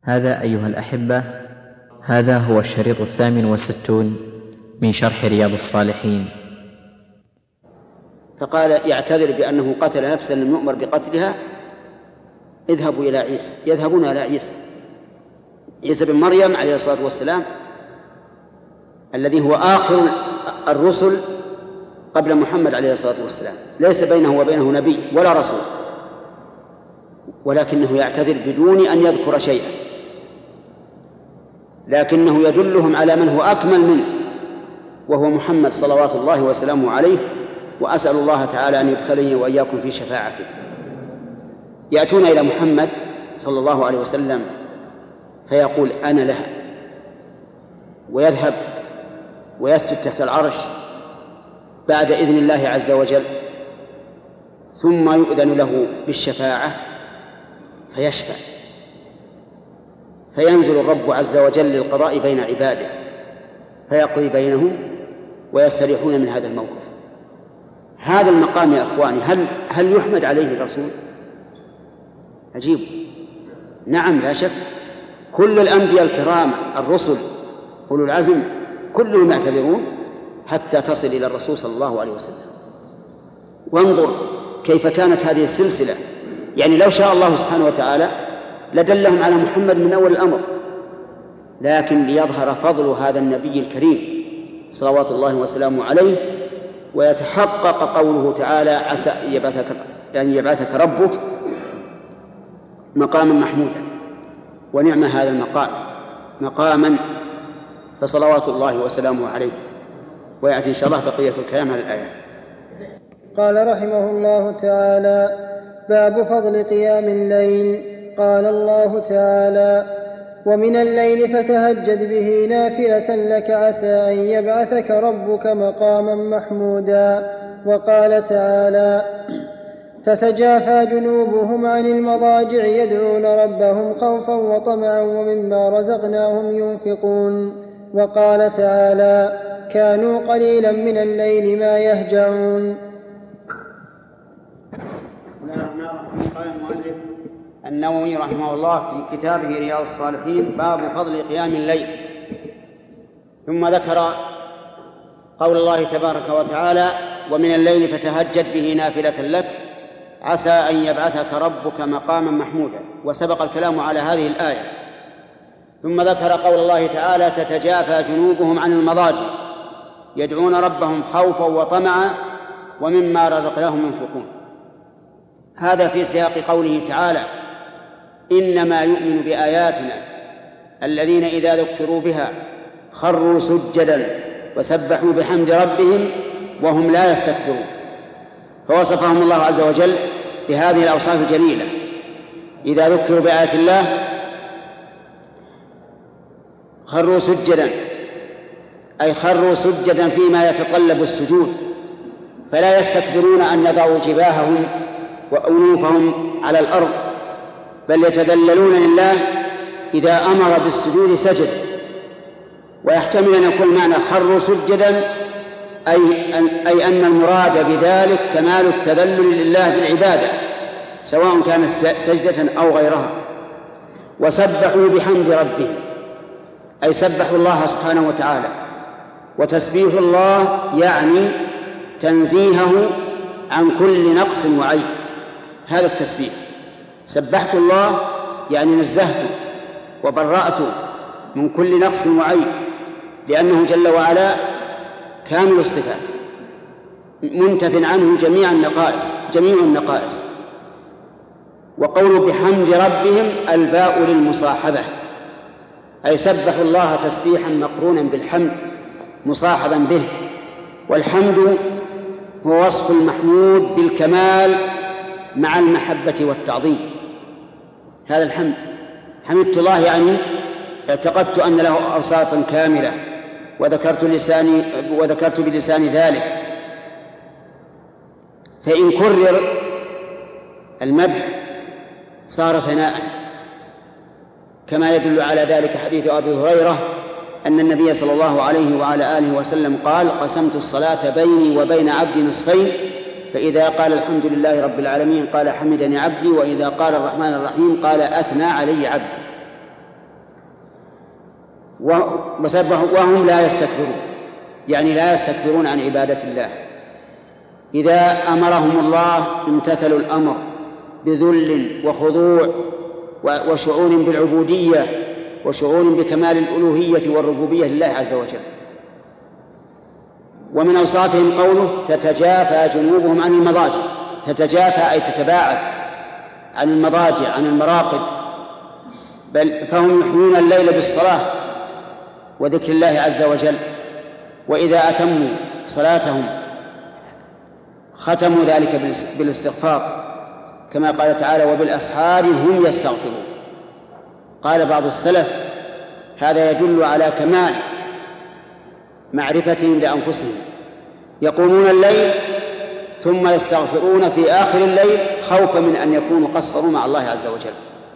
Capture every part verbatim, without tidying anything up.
هذا أيها الأحبة هذا هو الشريط الثامن والستون من شرح رياض الصالحين. فقال يعتذر بأنه قتل نفسا لم يؤمر بقتلها. اذهبوا إلى عيسى، يذهبون إلى عيسى عيسى بن مريم عليه الصلاة والسلام الذي هو آخر الرسل قبل محمد عليه الصلاة والسلام، ليس بينه وبينه نبي ولا رسول، ولكنه يعتذر بدون أن يذكر شيئا، لكنه يدلهم على من هو أكمل منه وهو محمد صلوات الله وسلامه عليه، وأسأل الله تعالى أن يدخلني وإياكم في شفاعته. يأتون إلى محمد صلى الله عليه وسلم فيقول أنا لها، ويذهب ويسجد تحت العرش بعد إذن الله عز وجل، ثم يؤذن له بالشفاعة فيشفع، فينزل الرب عز وجل للقضاء بين عباده فيقضي بينهم ويستريحون من هذا الموقف. هذا المقام يا أخواني هل, هل يحمد عليه الرسول؟ عجيب. نعم لا شك، كل الأنبياء الكرام الرسل أولو العزم كلهم يعتذرون حتى تصل إلى الرسول صلى الله عليه وسلم. وانظر كيف كانت هذه السلسلة، يعني لو شاء الله سبحانه وتعالى لدلهم على محمد من أول الأمر، لكن ليظهر فضل هذا النبي الكريم صلوات الله وسلامه عليه ويتحقق قوله تعالى عسى أن يبعثك, أن يبعثك ربك مقاما محمودا. ونعم هذا المقام مقاما، فصلوات الله وسلامه عليه. ويأتي إن شاء الله بقية الكلام على الآيات. قال رحمه الله تعالى: باب فضل قيام الليل. قال الله تعالى: ومن الليل فتهجد به نافلة لك عسى أن يبعثك ربك مقاما محمودا. وقال تعالى: تتجافى جنوبهم عن المضاجع يدعون ربهم خوفا وطمعا ومما رزقناهم ينفقون. وقال تعالى: كانوا قليلا من الليل ما يهجعون. قال المؤلف النووي رحمه الله في كتابه رياض الصالحين: باب فضل قيام الليل. ثم ذكر قول الله تبارك وتعالى: ومن الليل فتهجد به نافلة لك عسى أن يبعثك ربك مقاما محمودا. وسبق الكلام على هذه الآية. ثم ذكر قول الله تعالى: تتجافى جنوبهم عن المضاجع يدعون ربهم خوفا وطمعا ومما رزقناهم ينفقون. هذا في سياق قوله تعالى: إنما يؤمن بآياتنا الذين إذا ذكروا بها خروا سجدا وسبحوا بحمد ربهم وهم لا يستكبرون. فوصفهم الله عز وجل بهذه الأوصاف الجليلة: إذا ذكروا بآيات الله خروا سجدا، أي خروا سجدا فيما يتطلب السجود، فلا يستكبرون أن يضعوا جباههم وأنوفهم على الأرض، بل يتذللون لله إذا أمر بالسجود سجد. ويحتمل أن يكون معنى خروا سجدا أي أن, أي أن المراد بذلك كمال التذلل لله بالعبادة سواء كانت سجدة أو غيرها. وسبحوا بحمد ربهم، أي سبحوا الله سبحانه وتعالى. وتسبيح الله يعني تنزيهه عن كل نقص وعيب. هذا التسبيح، سبحت الله يعني نزهته وبرأته من كل نقص وعيب، لأنه جل وعلا كامل الصفات منتف عنه جميع النقائص جميع النقائص. وقول بحمد ربهم الباء للمصاحبة، أي سبحوا الله تسبيحا مقرونا بالحمد مصاحبا به. والحمد هو وصف المحمود بالكمال مع المحبة والتعظيم. هذا الحمد، حمدت الله يعني اعتقدت أن له أوصافا كاملة وذكرت لساني وذكرت بلساني ذلك. فإن كرر المدح صار ثناء، كما يدل على ذلك حديث أبي هريرة أن النبي صلى الله عليه وعلى آله وسلم قال: قسمت الصلاة بيني وبين عبدي نصفين، فإذا قال الحمد لله رب العالمين قال حمدني عبدي، وإذا قال الرحمن الرحيم قال أثنى علي عبدي. وهم لا يستكبرون، يعني لا يستكبرون عن عبادة الله. إذا أمرهم الله امتثلوا الأمر بذل وخضوع وشعور بالعبودية وشعور بكمال الألوهية والربوبية لله عز وجل. ومن أوصافهم قوله تتجافى جنوبهم عن المضاجع. تتجافى أي تتباعد عن المضاجع، عن المراقد، بل فهم يحيون الليل بالصلاة وذكر الله عز وجل، وإذا أتموا صلاتهم ختموا ذلك بالاستغفار، كما قال تعالى وبالأسحار هم يستغفرون. قال بعض السلف هذا يدل على كمال معرفتهم لأنفسهم، يقومون الليل ثم يستغفرون في آخر الليل خوفا من أن يكونوا قصروا مع الله عز وجل.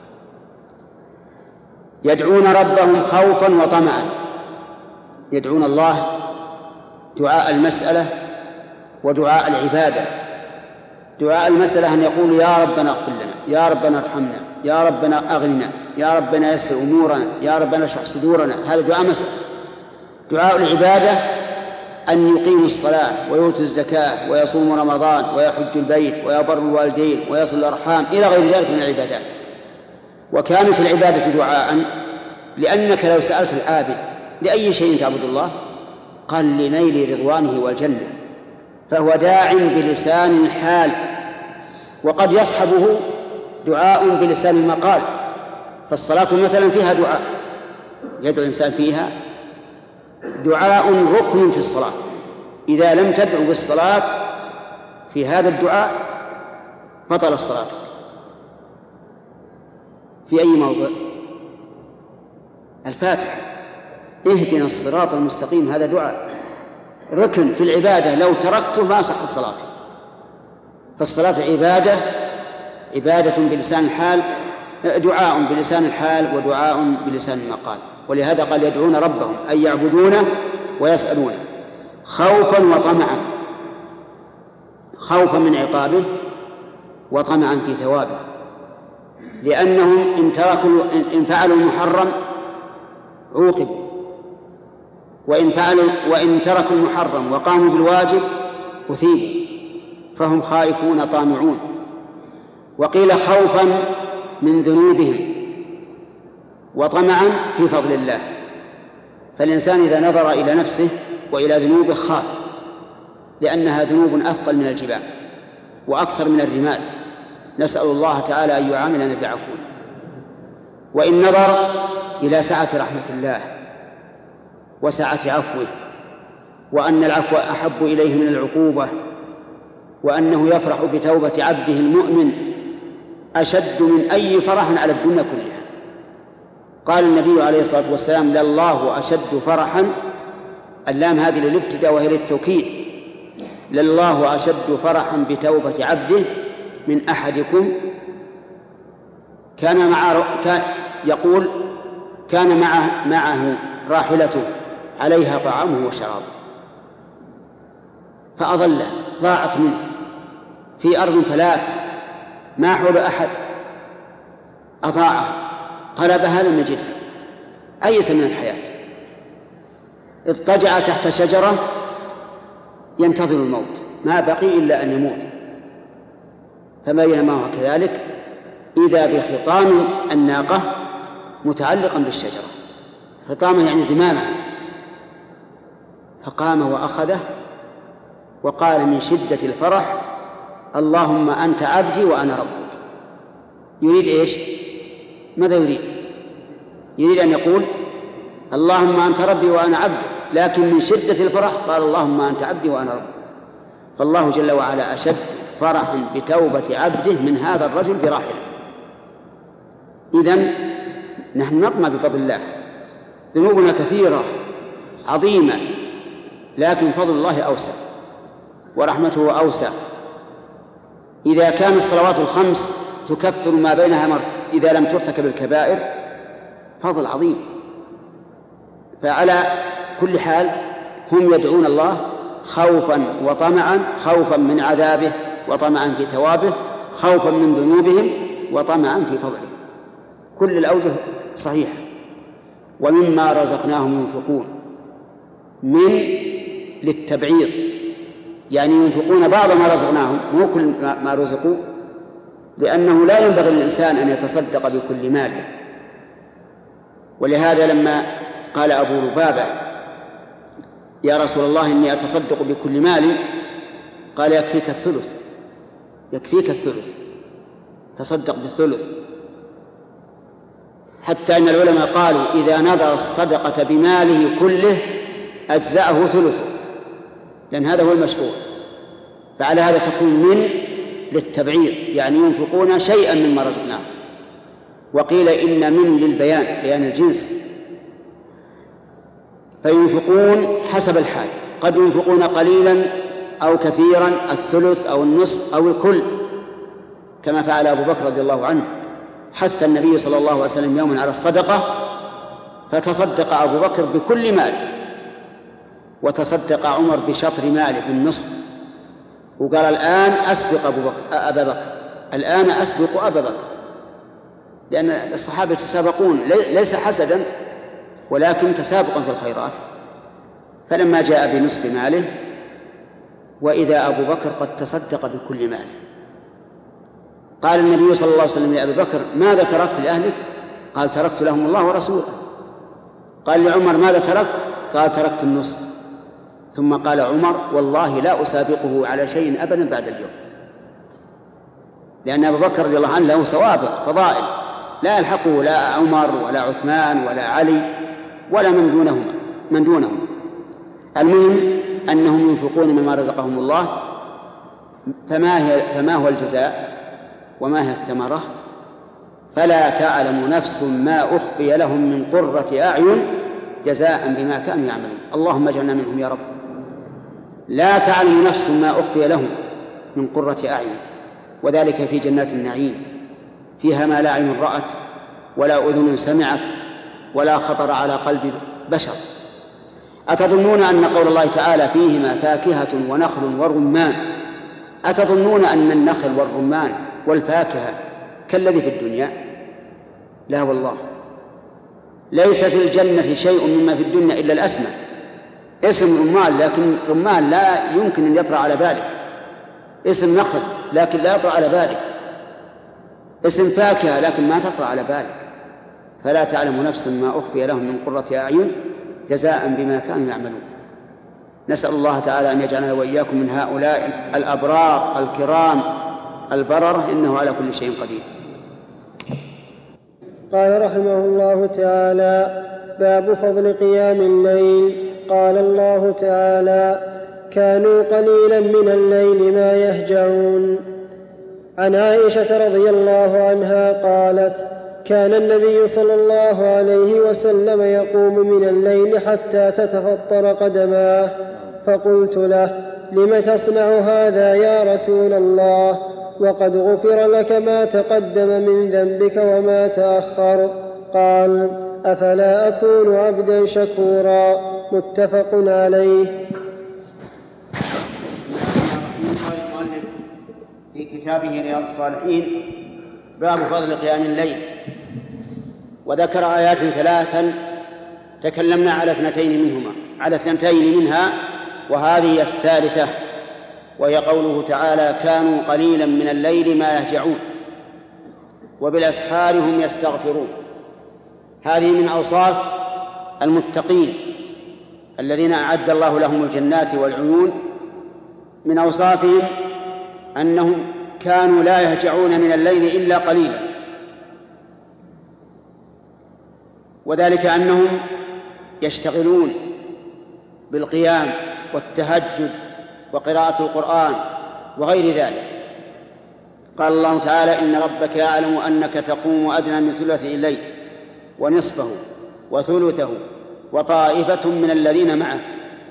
يدعون ربهم خوفا وطمعا، يدعون الله دعاء المسألة ودعاء العبادة. دعاء المسألة أن يقول يا ربنا اغفر لنا، يا ربنا ارحمنا، يا ربنا أغننا، يا ربنا يسر أمورنا، يا ربنا اشرح صدورنا، هذا دعاء مسألة. دعاء العبادة أن يقيموا الصلاة ويؤتوا الزكاة ويصوموا رمضان ويحج البيت ويبر الوالدين ويصل الأرحام إلى غير ذلك من العبادات. وكانت العبادة دعاء، لأنك لو سألت العابد لأي شيء تعبد الله قال لنيل رضوانه والجنة، فهو داع بلسان الحال، وقد يصحبه دعاء بلسان المقال. فالصلاة مثلا فيها دعاء يدعو الإنسان فيها دعاء ركن في الصلاة. إذا لم تدعو بالصلاة في هذا الدعاء بطل الصلاة. في أي موضع؟ الفاتحة، اهدنا الصراط المستقيم، هذا دعاء ركن في العبادة، لو تركته ما صح الصلاة. فالصلاة عبادة، عبادة بلسان الحال، دعاء بلسان الحال ودعاء بلسان المقال. ولهذا قال يدعون ربهم أي يعبدونه ويسألونه خوفا وطمعا، خوفا من عقابه وطمعا في ثوابه، لأنهم إن تركوا إن فعلوا المحرم عوقبوا، وإن فعلوا وإن تركوا المحرم وقاموا بالواجب أثيبوا، فهم خائفون طامعون. وقيل خوفا من ذنوبهم وطمعا في فضل الله. فالإنسان إذا نظر إلى نفسه وإلى ذنوبه خاف، لأنها ذنوب أثقل من الجبال وأكثر من الرمال. نسأل الله تعالى أن يعاملنا بعفوه. وإن نظر إلى سعة رحمة الله وسعة عفوه، وأن العفو أحب إليه من العقوبة، وأنه يفرح بتوبة عبده المؤمن أشد من أي فرح على الدنيا كلها. قال النبي عليه الصلاة والسلام لله أشد فرحا، اللام هذه للابتداء وهي للتوكيد، لله أشد فرحا بتوبة عبده من أحدكم كان مع كان يقول كان معه, معه راحلته عليها طعامه وشرابه فأضل ضاعت منه في أرض فلات ما حول أحد، أضاعها طلبها لم يجدها، أيس من الحياة، اضطجع تحت شجرة ينتظر الموت، ما بقي إلا أن يموت. فما بينما هو كذلك إذا بخطام الناقة متعلقا بالشجرة، خطامه يعني زمامه، فقام وأخذه وقال من شدة الفرح اللهم أنت عبدي وأنا ربك. يريد إيش؟ ماذا يريد؟ يريد أن يقول اللهم أنت ربي وأنا عبدك، لكن من شدة الفرح قال اللهم أنت عبدي وأنا ربك. فالله جل وعلا أشد فرحا بتوبة عبده من هذا الرجل براحلته. إذن نحن نطمع بفضل الله، ذنوبنا كثيرة عظيمة، لكن فضل الله أوسع ورحمته أوسع. إذا كان الصلوات الخمس تكفر ما بينها مرة إذا لم ترتكب الكبائر فضل عظيم. فعلى كل حال هم يدعون الله خوفا وطمعا، خوفا من عذابه وطمعا في ثوابه، خوفا من ذنوبهم وطمعا في فضله. كل الأوجه صحيحة. ومما رزقناهم ينفقون. من للتبعير، يعني ينفقون بعض ما رزقناهم، مو كل ما رزقوا، لأنه لا ينبغي للإنسان أن يتصدق بكل ماله. ولهذا لما قال أبو لبابة يا رسول الله إني أتصدق بكل مالي، قال يكفيك الثلث، يكفيك الثلث، تصدق بالثلث. حتى إن العلماء قالوا إذا نذر الصدقة بماله كله أجزأه ثلثه، لأن هذا هو المشروع. فعلى هذا تكون من للتبعير، يعني ينفقون شيئا مما رزقناهم. وقيل إن من للبيان، بيان الجنس، فينفقون حسب الحال، قد ينفقون قليلا أو كثيرا، الثلث أو النصف أو الكل، كما فعل أبو بكر رضي الله عنه. حث النبي صلى الله عليه وسلم يوما على الصدقة فتصدق أبو بكر بكل مال، وتصدق عمر بشطر ماله بالنصف، وقال الآن أسبق أبو بكر أبا بكر، الآن أسبق أبا بكر، لأن الصحابة يتسابقون ليس حسدا ولكن تسابقا في الخيرات. فلما جاء بنصف ماله وإذا أبو بكر قد تصدق بكل ماله، قال النبي صلى الله عليه وسلم لأبي بكر ماذا تركت لأهلك؟ قال تركت لهم الله ورسوله. قال لعمر ماذا تركت؟ قال تركت النصف. ثم قال عمر والله لا أسابقه على شيء أبدا بعد اليوم، لأن أبو بكر رضي الله عنه له سوابق فضائل لا يلحقه لا عمر ولا عثمان ولا علي ولا من دونهم من دونهم. المهم أنهم ينفقون مما رزقهم الله. فما هي فما هو الجزاء وما هي الثمرة؟ فلا تعلم نفس ما أخفي لهم من قرة أعين جزاء بما كانوا يعملون. اللهم اجعلنا منهم يا رب. لا تعلم نفس ما أخفي لهم من قرة أعين، وذلك في جنات النعيم فيها ما لا عين رأت ولا أذن سمعت ولا خطر على قلب بشر. أتظنون أن قول الله تعالى فيهما فاكهة ونخل ورمان، أتظنون أن النخل والرمان والفاكهة كالذي في الدنيا؟ لا والله، ليس في الجنة شيء مما في الدنيا إلا الأسمى، اسم رمان لكن رمان لا يمكن أن يطرأ على بالك، اسم نخل لكن لا يطرأ على بالك، اسم فاكهة لكن ما تطرأ على بالك. فلا تعلم نفس ما أخفي لهم من قرة أعين جزاء بما كانوا يعملون. نسأل الله تعالى أن يجعلنا وإياكم من هؤلاء الأبرار الكرام البررة، إنه على كل شيء قدير. قال رحمه الله تعالى: باب فضل قيام الليل. قال الله تعالى: كانوا قليلا من الليل ما يهجعون. عن عائشة رضي الله عنها قالت: كان النبي صلى الله عليه وسلم يقوم من الليل حتى تتفطر قدماه، فقلت له: لم تصنع هذا يا رسول الله وقد غفر لك ما تقدم من ذنبك وما تأخر؟ قال: أفلا أكون عبدا شكورا. متفق عليه. في كتابه رياض الصالحين باب فضل قيام الليل، وذكر آيات ثلاثا تكلمنا على اثنتين منهما على اثنتين منها وهذه الثالثة، وهي قوله تعالى: كانوا قليلا من الليل ما يهجعون وبالأسحار هم يستغفرون. هذه من أوصاف المتقين الذين أعد الله لهم الجنات والعيون. من أوصافهم أنهم كانوا لا يهجعون من الليل إلا قليلا، وذلك أنهم يشتغلون بالقيام والتهجد وقراءة القرآن وغير ذلك. قال الله تعالى: إن ربك يعلم أنك تقوم أدنى من ثلثي الليل ونصفه وثلثه وطائفة من الذين معك.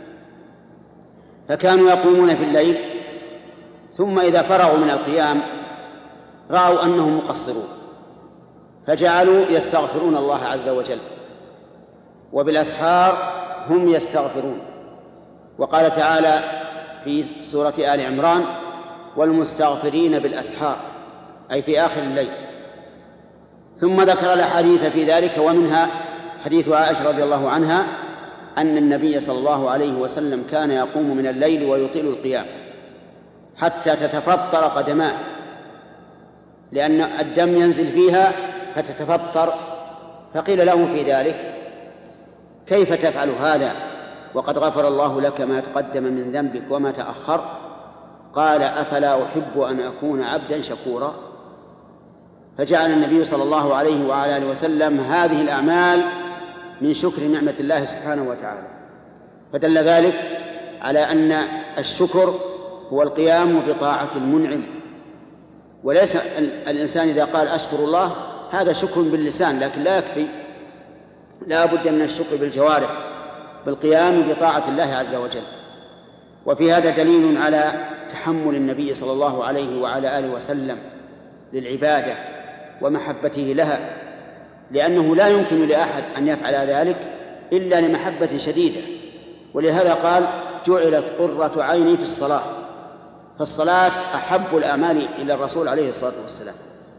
فكانوا يقومون في الليل، ثم إذا فرغوا من القيام رأوا أنهم مقصرون فجعلوا يستغفرون الله عز وجل، وبالأسحار هم يستغفرون. وقال تعالى في سورة آل عمران: والمستغفرين بالأسحار، أي في آخر الليل. ثم ذكر الأحاديث في ذلك، ومنها حديث عائشة رضي الله عنها أن النبي صلى الله عليه وسلم كان يقوم من الليل ويطيل القيام حتى تتفطر قدماه، لأن الدم ينزل فيها فتتفطر. فقيل له في ذلك: كيف تفعل هذا وقد غفر الله لك ما تقدم من ذنبك وما تأخر؟ قال: أفلا أحب أن أكون عبدا شكورا. فجعل النبي صلى الله عليه وعلى آله وسلم هذه الأعمال من شكر نعمة الله سبحانه وتعالى، فدل ذلك على أن الشكر هو القيام بطاعة المنعم، وليس الإنسان إذا قال أشكر الله هذا شكر باللسان لكن لا يكفي، لا بد من الشكر بالجوارح بالقيام بطاعة الله عز وجل. وفي هذا دليل على تحمل النبي صلى الله عليه وعلى آله وسلم للعبادة ومحبته لها، لأنه لا يمكن لأحد أن يفعل ذلك إلا لمحبة شديدة، ولهذا قال: جعلت قرة عيني في الصلاة. فالصلاة أحب الأعمال إلى الرسول عليه الصلاة والسلام.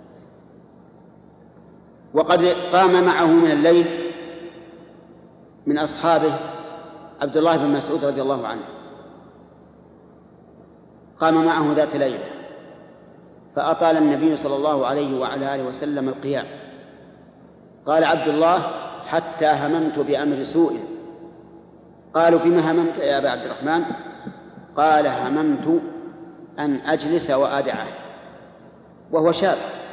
وقد قام معه من الليل من أصحابه عبد الله بن مسعود رضي الله عنه، قام معه ذات ليلة فأطال النبي صلى الله عليه وعلى آله وسلم القيام. قال عبد الله: حتى هممت بأمر سوء. قالوا: بما هممت يا أبا عبد الرحمن؟ قال: هممت أن أجلس وأدعه، وهو شاب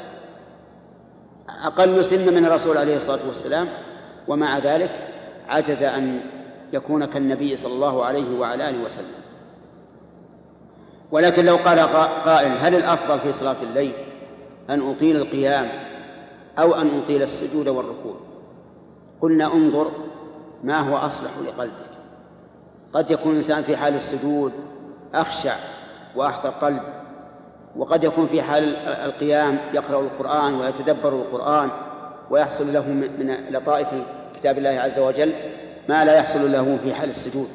أقل سن من الرسول عليه الصلاة والسلام، ومع ذلك عجز أن يكون كالنبي صلى الله عليه وعلى آله وسلم. ولكن لو قال قائل: هل الأفضل في صلاة الليل أن أطيل القيام أو أن أطيل السجود والركوع؟ قلنا: انظر ما هو أصلح لقلبك. قد يكون الإنسان في حال السجود أخشع وأحضر قلب، وقد يكون في حال القيام يقرأ القرآن ويتدبر القرآن ويحصل له من لطائف كتاب الله عز وجل ما لا يحصل له في حال السجود.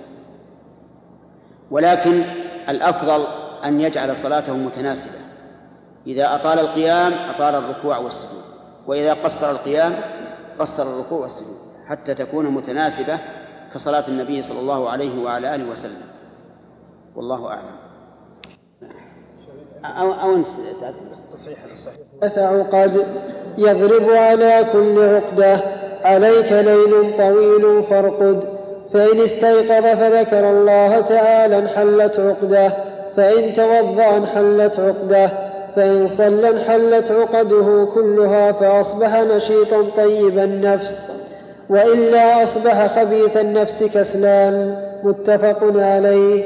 ولكن الأفضل أن يجعل صلاته متناسبة، إذا أطال القيام أطال الركوع والسجود، وإذا قصر القيام قصر الركوع والسجود، حتى تكون متناسبة كصلاة النبي صلى الله عليه وعلى آله وسلم. والله أعلم. أو أو أنت تصحيح ثلاث عقد يضرب على كل عقدة: عليك ليل طويل فارقد، فإن استيقظ فذكر الله تعالى انحلت عقدة، فإن توضأ انحلت عقدة، فإن صلى انحلت عقده كلها فأصبح نشيطا طيب النفس، وإلا أصبح خبيث النفس كسلان. متفق عليه.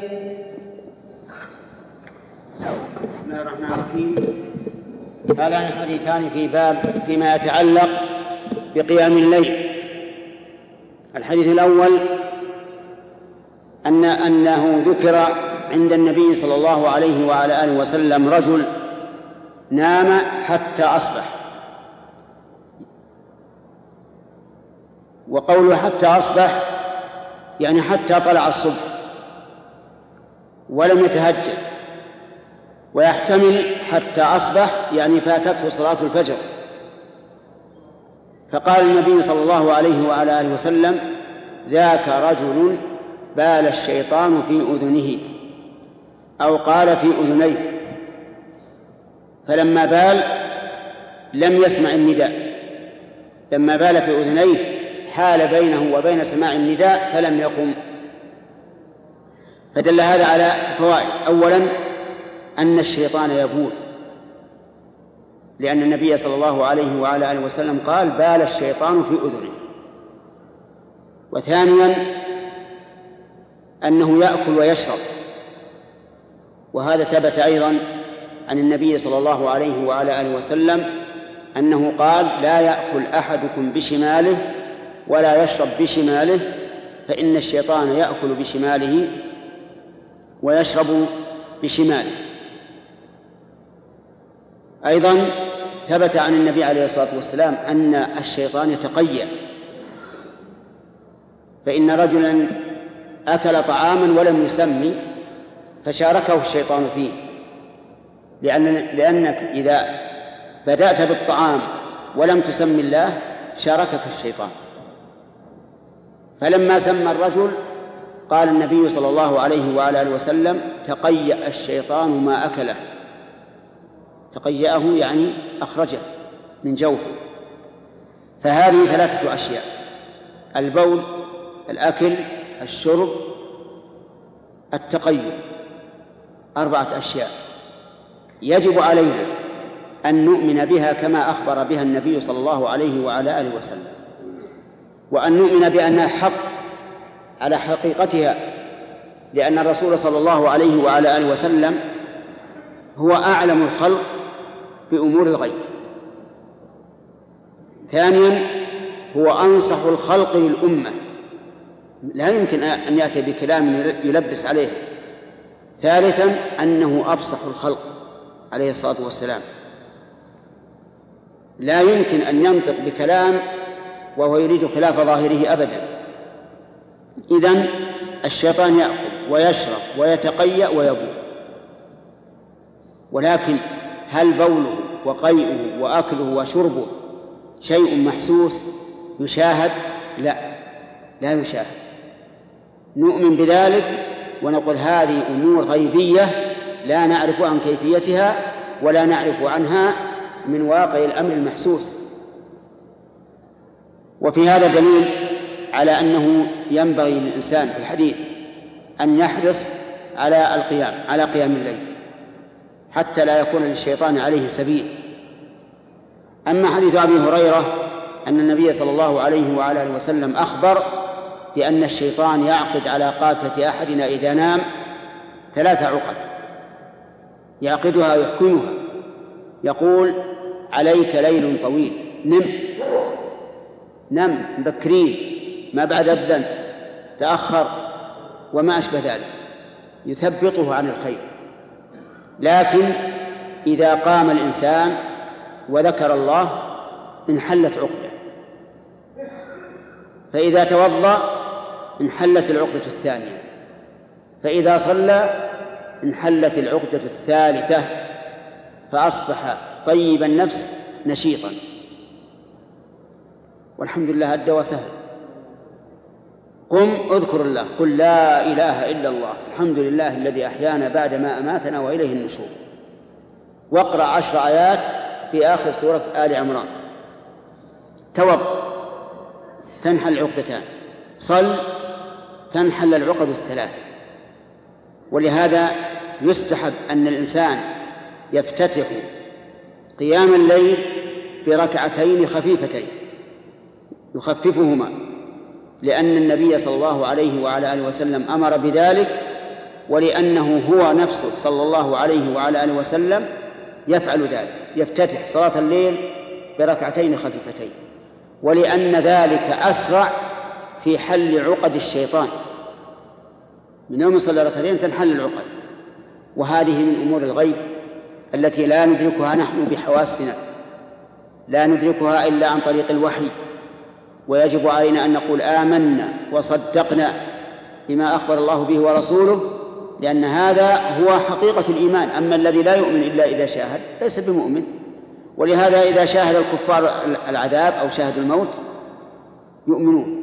بسم الله الرحمن الرحيم. هذان الحديثان في باب فيما يتعلق بقيام الليل. الحديث الأول أن أنه ذكر عند النبي صلى الله عليه وعلى آله وسلم رجل نام حتى أصبح، وقوله حتى أصبح يعني حتى طلع الصبح ولم يتهجد، ويحتمل حتى أصبح يعني فاتته صلاة الفجر. فقال النبي صلى الله عليه وعلى آله وسلم: ذاك رجل بال الشيطان في أذنه، أو قال في أذنيه، فلما بال لم يسمع النداء، لما بال في أذنيه حال بينه وبين سماع النداء فلم يقم. فدل هذا على فوائد. أولا أن الشيطان يبول، لأن النبي صلى الله عليه وعلى آله وسلم قال: بال الشيطان في أذنه. وثانيا أنه يأكل ويشرب، وهذا ثبت أيضا عن النبي صلى الله عليه وعلى آله وسلم أنه قال: لا يأكل أحدكم بشماله ولا يشرب بشماله، فإن الشيطان يأكل بشماله ويشرب بشماله. أيضا ثبت عن النبي عليه الصلاة والسلام أن الشيطان يتقيأ، فإن رجلا أكل طعاما ولم يسمي فشاركه الشيطان فيه، لأن لأنك إذا بدأت بالطعام ولم تسمي الله شاركك الشيطان. فلما سمى الرجل قال النبي صلى الله عليه وعلى آله وسلم: تقيأ الشيطان ما أكله. تقيأه يعني أخرجه من جوفه. فهذه ثلاثة أشياء: البول، الأكل، الشرب، التقيؤ، أربعة أشياء يجب علينا أن نؤمن بها كما أخبر بها النبي صلى الله عليه وعلى آله وسلم، وأن نؤمن بأنها حق على حقيقتها، لأن الرسول صلى الله عليه وعلى آله وسلم هو أعلم الخلق بأمور الغيب. ثانيا، هو أنصح الخلق للأمة، لا يمكن أن يأتي بكلام يلبس عليه. ثالثا، أنه أفصح الخلق عليه الصلاة والسلام، لا يمكن أن ينطق بكلام وهو يريد خلاف ظاهره أبدا. إذن الشيطان يأكل ويشرب ويتقيأ ويبول، ولكن هل بوله وقيئه وأكله وشربه شيء محسوس يشاهد؟ لا، لا يشاهد. نؤمن بذلك ونقول هذه أمور غيبية لا نعرف عن كيفيتها ولا نعرف عنها من واقع الأمر المحسوس. وفي هذا دليل على أنه ينبغي للإنسان في الحديث أن يحرص على القيام على قيام الليل حتى لا يكون للشيطان عليه سبيل. أما حديث أبي هريرة أن النبي صلى الله عليه وعلى آله وسلم أخبر بأن الشيطان يعقد على قافية أحدنا إذا نام ثلاث عقد، يعقدها يحكمها، يقول: عليك ليل طويل، نم نم بكرين، ما بعد الذن، تأخر، وما أشبه ذلك، يثبطه عن الخير. لكن إذا قام الإنسان وذكر الله انحلت عقدة، فإذا توضأ انحلت العقدة الثانية، فإذا صلى انحلت العقدة الثالثة، فأصبح طيب النفس نشيطا. والحمد لله الدواء سهل. قم اذكر الله، قل لا إله إلا الله، الحمد لله الذي أحيانا بعد ما أماتنا وإليه النشور، واقرأ عشر آيات في آخر سورة آل عمران. توضأ تنحل العقدتان، صل تنحل العقد الثلاث. ولهذا يستحب أن الإنسان يفتتح قيام الليل بركعتين خفيفتين يخففهما، لأن النبي صلى الله عليه وعلى آله وسلم أمر بذلك، ولأنه هو نفسه صلى الله عليه وعلى آله وسلم يفعل ذلك، يفتتح صلاة الليل بركعتين خفيفتين، ولأن ذلك أسرع في حل عقد الشيطان. من يوم صلى ركعتين تنحل العقد. وهذه من أمور الغيب التي لا ندركها نحن بحواسنا، لا ندركها إلا عن طريق الوحي، ويجب علينا أن نقول آمنا وصدقنا بما أخبر الله به ورسوله، لأن هذا هو حقيقة الإيمان. أما الذي لا يؤمن إلا إذا شاهد ليس بمؤمن. ولهذا إذا شاهد الكفار العذاب أو شاهد الموت يؤمنون.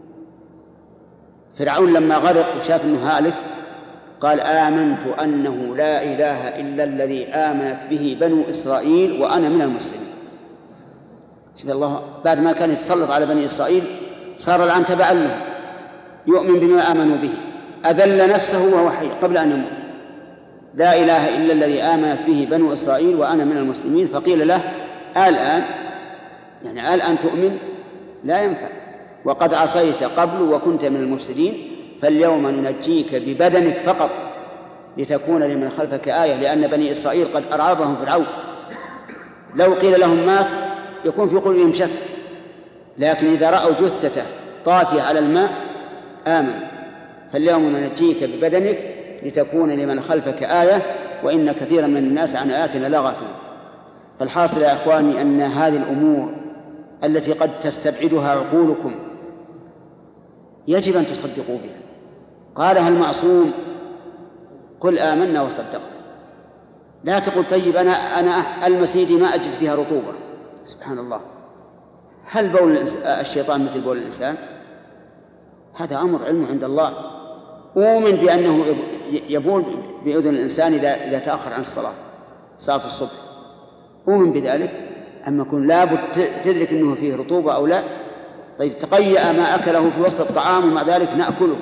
فرعون لما غرق وشاف أنه هالك قال: آمنت أنه لا إله إلا الذي آمنت به بنو إسرائيل وأنا من المسلمين. شوف الله، بعد ما كان يتسلط على بني إسرائيل صار الآن تبعا له، يؤمن بما آمنوا به، أذل نفسه وهو حي قبل أن يموت. لا إله إلا الذي آمنت به بنو إسرائيل وأنا من المسلمين. فقيل له: الآن يعني الآن تؤمن؟ لا ينفع، وقد عصيت قبل وكنت من المفسدين، فاليوم ننجيك ببدنك فقط لتكون لمن خلفك آية، لأن بني إسرائيل قد أرعبهم فرعون. لو قيل لهم مات يكون في قلوبهم شك، لكن إذا رأوا جثته طافية على الماء آمن. فاليوم ننجيك ببدنك لتكون لمن خلفك آية وإن كثيرا من الناس عن آياتنا لغافلون. فالحاصل يا أخواني أن هذه الأمور التي قد تستبعدها عقولكم يجب أن تصدقوا بها. قالها المعصوم: قل آمنا وصدقنا. لا تقول طيب أنا أنا المسيدي ما أجد فيها رطوبة. سبحان الله، هل بول الشيطان مثل بول الإنسان؟ هذا أمر علمه عند الله. أؤمن بأنه يبول بأذن الإنسان إذا إذا تأخر عن الصلاة صلاة الصبح، أؤمن بذلك. أما كن لابد تدرك أنه فيه رطوبة أو لا، طيب تقيأ ما أكله في وسط الطعام ومع ذلك نأكله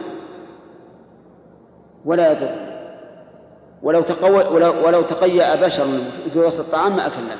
ولا يضر، ولو, تقوى ولو, ولو تقيأ بشر في وسط الطعام ما أكلنا.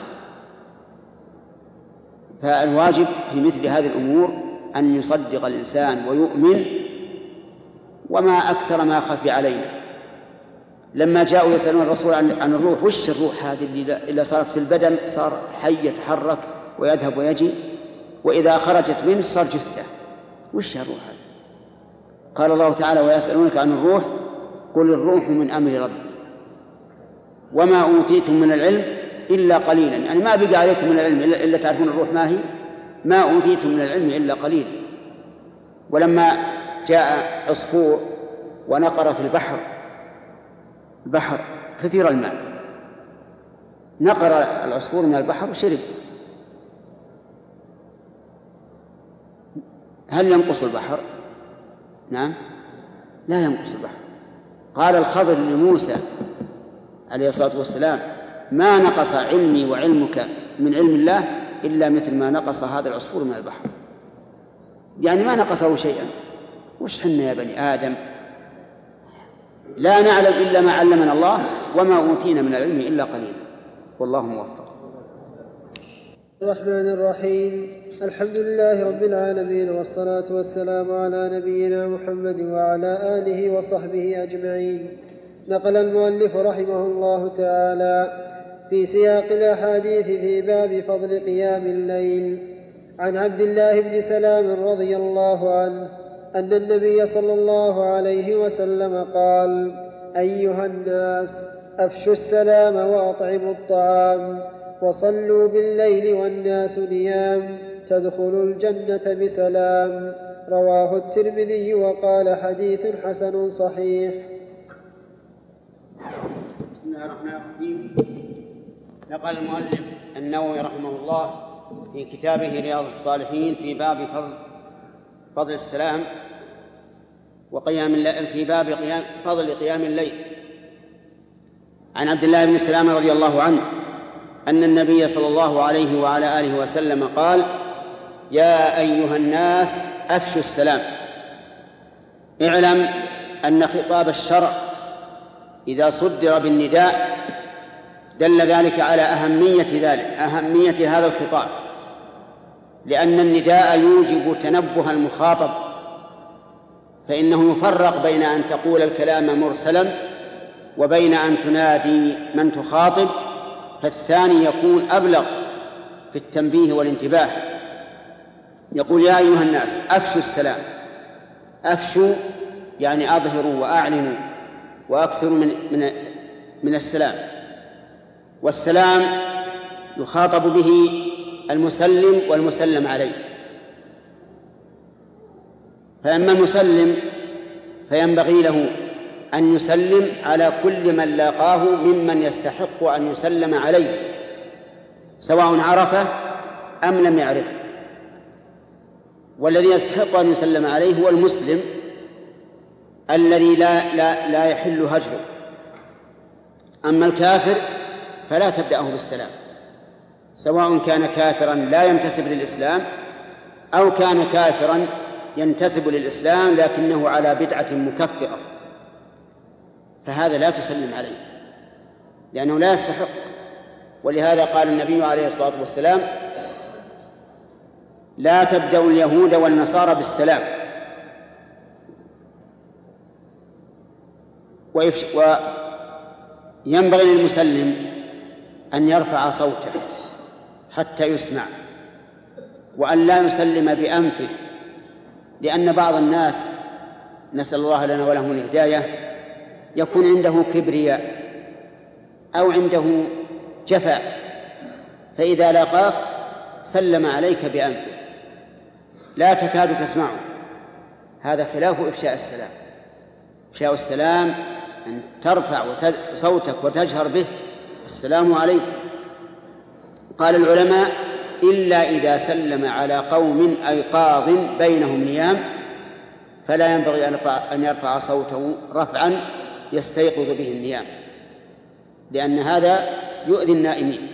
فالواجب في مثل هذه الأمور أن يصدق الإنسان ويؤمن، وما أكثر ما خفي علينا. لما جاءوا يسألون الرسول عن, عن الروح، وش الروح هذه اللي صارت في البدن صار حي يتحرك ويذهب ويجي، وإذا خرجت منه صار جثة، وش الروح هذه؟ قال الله تعالى ويسألونك عن الروح قل الروح من أمر ربي وما أوتيتم من العلم إلا قليلا. يعني ما بقى عليكم من العلم إلا تعرفون الروح ما هي، ما أوتيتم من العلم إلا قليلا. ولما جاء عصفور ونقر في البحر، البحر كثير الماء، نقر العصفور من البحر وشرب، هل ينقص البحر؟ نعم، لا ينقص البحر. قال الخضر لموسى عليه الصلاة والسلام ما نقص علمي وعلمك من علم الله إلا مثل ما نقص هذا العصفور من البحر. يعني ما نقصه شيئا. وش حنا يا بني آدم لا نعلم إلا ما علمنا الله وما أوتينا من العلم إلا قليلا. والله موفق. الرحمن الرحيم. الحمد لله رب العالمين، والصلاة والسلام على نبينا محمد وعلى آله وصحبه أجمعين. نقل المؤلف رحمه الله تعالى في سياق الأحاديث في باب فضل قيام الليل عن عبد الله بن سلام رضي الله عنه أن النبي صلى الله عليه وسلم قال أيها الناس أفشوا السلام وأطعموا الطعام وصلوا بالليل والناس نيام تدخلوا الجنة بسلام. رواه الترمذي وقال حديث حسن صحيح. بسم الله الرحمن الرحيم. نقل المؤلف النووي رحمه الله في كتابه رياض الصالحين في باب فضل فضل السلام وقيام الليل، في باب قيام فضل قيام الليل، عن عبد الله بن سلام رضي الله عنه أن النبي صلى الله عليه وعلى آله وسلم قال يا أيها الناس أفشوا السلام. اعلم أن خطاب الشرع إذا صدر بالنداء دل ذلك على أهمية ذلك أهمية هذا الخطاب، لأن النداء يوجب تنبه المخاطب، فإنه يفرق بين أن تقول الكلام مرسلا وبين أن تنادي من تخاطب، فالثاني يكون أبلغ في التنبيه والانتباه. يقول يا أيها الناس أفشوا السلام. أفشوا يعني أظهروا وأعلنوا وأكثروا من, من, من السلام. والسلام يخاطب به المسلم والمسلم عليه، فأما المسلم فينبغي له أن يسلم على كل من لاقاه ممن يستحق أن يسلم عليه سواء عرفه أم لم يعرفه، والذي يستحق أن يسلم عليه هو المسلم الذي لا, لا, لا يحل هجره. أما الكافر فلا تبدأه بالسلام، سواء كان كافرا لا ينتسب للإسلام أو كان كافرا ينتسب للإسلام لكنه على بدعة مكفرة، فهذا لا تسلم عليه لأنه لا يستحق. ولهذا قال النبي عليه الصلاة والسلام لا تبدأوا اليهود والنصارى بالسلام. وينبغي للمسلم أن يرفع صوته حتى يسمع، وأن لا يسلم بأنفه، لأن بعض الناس نسأل الله لنا ولهم الهداية يكون عنده كبرياء أو عنده جفاء، فإذا لاقاك سلم عليك بأنفه لا تكاد تسمعه. هذا خلاف إفشاء السلام. إفشاء السلام أن ترفع صوتك وتجهر به السلام عليكم. قال العلماء إلا إذا سلم على قوم أيقاظ بينهم نيام فلا ينبغي أن يرفع صوته رفعا يستيقظ به النيام، لأن هذا يؤذي النائمين.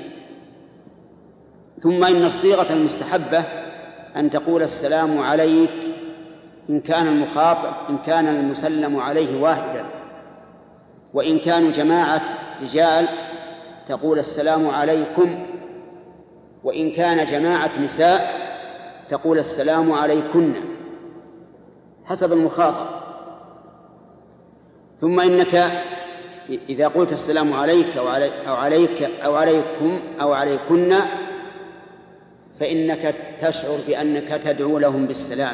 ثم إن الصيغة المستحبة أن تقول السلام عليك إن كان المخاطب إن كان المسلم عليه واحدا، وإن كانوا جماعة رجال تقول السلام عليكم، وإن كان جماعة نساء تقول السلام عليكن حسب المخاطب. ثم إنك إذا قلت السلام عليك أو, علي أو عليك أو عليكم أو عليكن فإنك تشعر بأنك تدعو لهم بالسلام.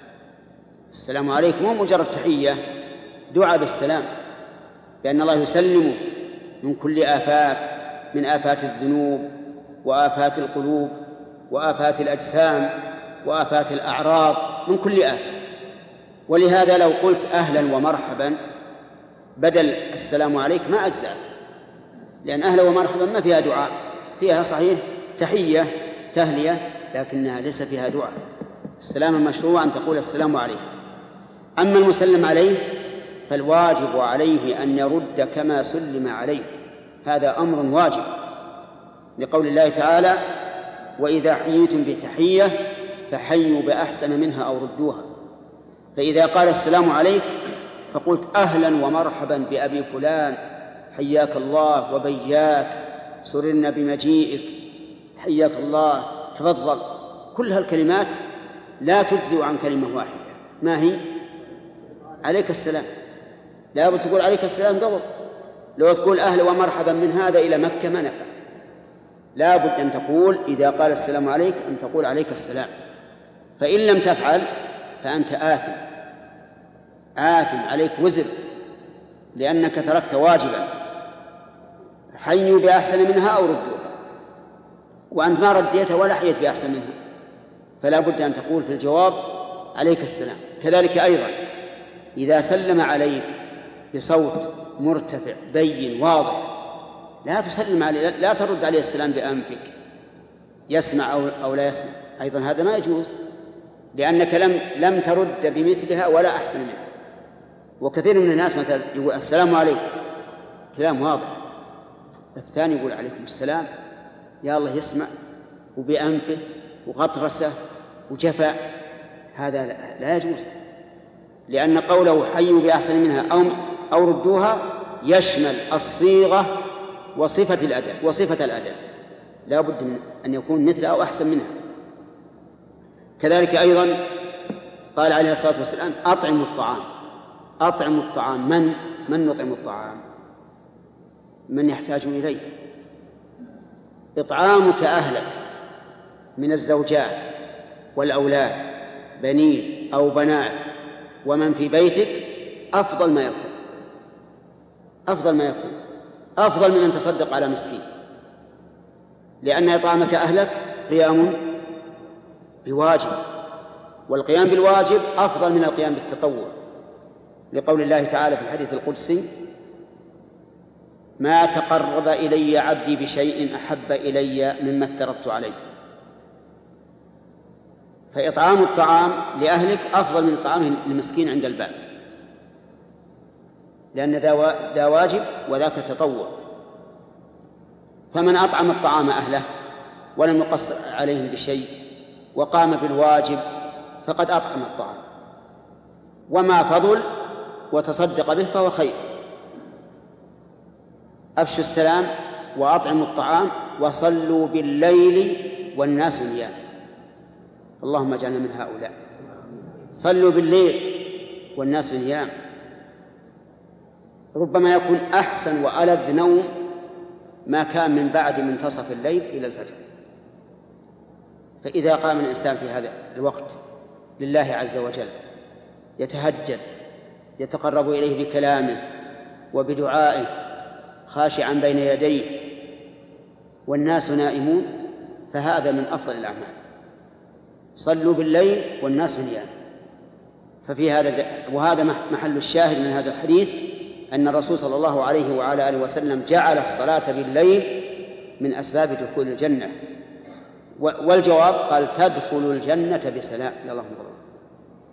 السلام عليكم مو مجرد تحية، دعاء بالسلام، لأن الله يسلم من كل آفات، من آفات الذنوب وآفات القلوب وآفات الأجسام وآفات الأعراض، من كل آفة. ولهذا لو قلت أهلا ومرحبا بدل السلام عليك ما أجزعت، لأن أهلا ومرحبا ما فيها دعاء، فيها صحيح تحية تهلية لكنها ليس فيها دعاء. السلام المشروع أن تقول السلام عليك. أما المسلم عليه فالواجب عليه أن يرد كما سلم عليه، هذا أمر واجب، لقول الله تعالى وإذا حييتم بتحية فحيوا بأحسن منها أو ردوها. فإذا قال السلام عليك فقلت أهلا ومرحبا بأبي فلان، حياك الله وبياك، سررنا بمجيئك، حياك الله، تفضل، كل هالكلمات لا تجزئ عن كلمة واحدة، ما هي؟ عليك السلام. لا بد تقول عليك السلام قبل. لو تقول أهلا ومرحبا من هذا إلى مكة ما نفع، لا بد أن تقول إذا قال السلام عليك أن تقول عليك السلام. فإن لم تفعل فأنت آثم، آثم عليك وزر، لأنك تركت واجبا. حيوا بأحسن منها أو ردوها، وأنت ما رديت ولا حيت بأحسن منها، فلا بد أن تقول في الجواب عليك السلام. كذلك أيضا إذا سلم عليك بصوت مرتفع بين واضح لا تسلم عليه، لا ترد عليه السلام بأنفك يسمع أو, أو لا يسمع، أيضا هذا ما يجوز، لأنك لم, لم ترد بمثلها ولا أحسن منها. وكثير من الناس مثلا يقول السلام عليكم كلام واضح، الثاني يقول عليكم السلام يا الله يسمع وبأنفه وغطرسه وجفاء، هذا لا, لا يجوز، لأن قوله حيوا بأحسن منها أو, أو ردوها يشمل الصيغة وصفة الأداء وصفة الأداء، لا بد من أن يكون مثلها أو أحسن منها. كذلك أيضا قال عليه الصلاة والسلام أطعموا الطعام، أطعموا الطعام، من من نطعم الطعام؟ من يحتاج إليه. إطعامك أهلك من الزوجات والأولاد بنين أو بنات ومن في بيتك أفضل ما يكون، أفضل ما يكون، أفضل من أن تصدق على مسكين، لأن إطعامك أهلك قيام بواجب، والقيام بالواجب أفضل من القيام بالتطوع، لقول الله تعالى في الحديث القدسي ما تقرب إلي عبدي بشيء أحب إلي مما افترضت عليه. فإطعام الطعام لأهلك أفضل من إطعامه للمسكين عند الباب، لأن ذا واجب وذاك تطوع. فمن أطعم الطعام أهله ولم يقصر عليهم بشيء وقام بالواجب فقد أطعم الطعام، وما فضل وتصدق به فهو خير. أفشوا السلام وأطعموا الطعام وصلوا بالليل والناس نيام. اللهم اجعلنا من هؤلاء. صلوا بالليل والناس نيام، ربما يكون أحسن وألذ نوم ما كان من بعد منتصف الليل إلى الفجر. فإذا قام الإنسان في هذا الوقت لله عز وجل يتهجد يتقرب إليه بكلامه وبدعائه خاشعا بين يديه والناس نائمون، فهذا من أفضل الأعمال. صلوا بالليل والناس نيام. ففي هذا وهذا محل الشاهد من هذا الحديث أن الرسول صلى الله عليه وعلى آله وسلم جعل الصلاة بالليل من أسباب دخول الجنة. والجواب قال تدخل الجنة بسلام. يا اللهم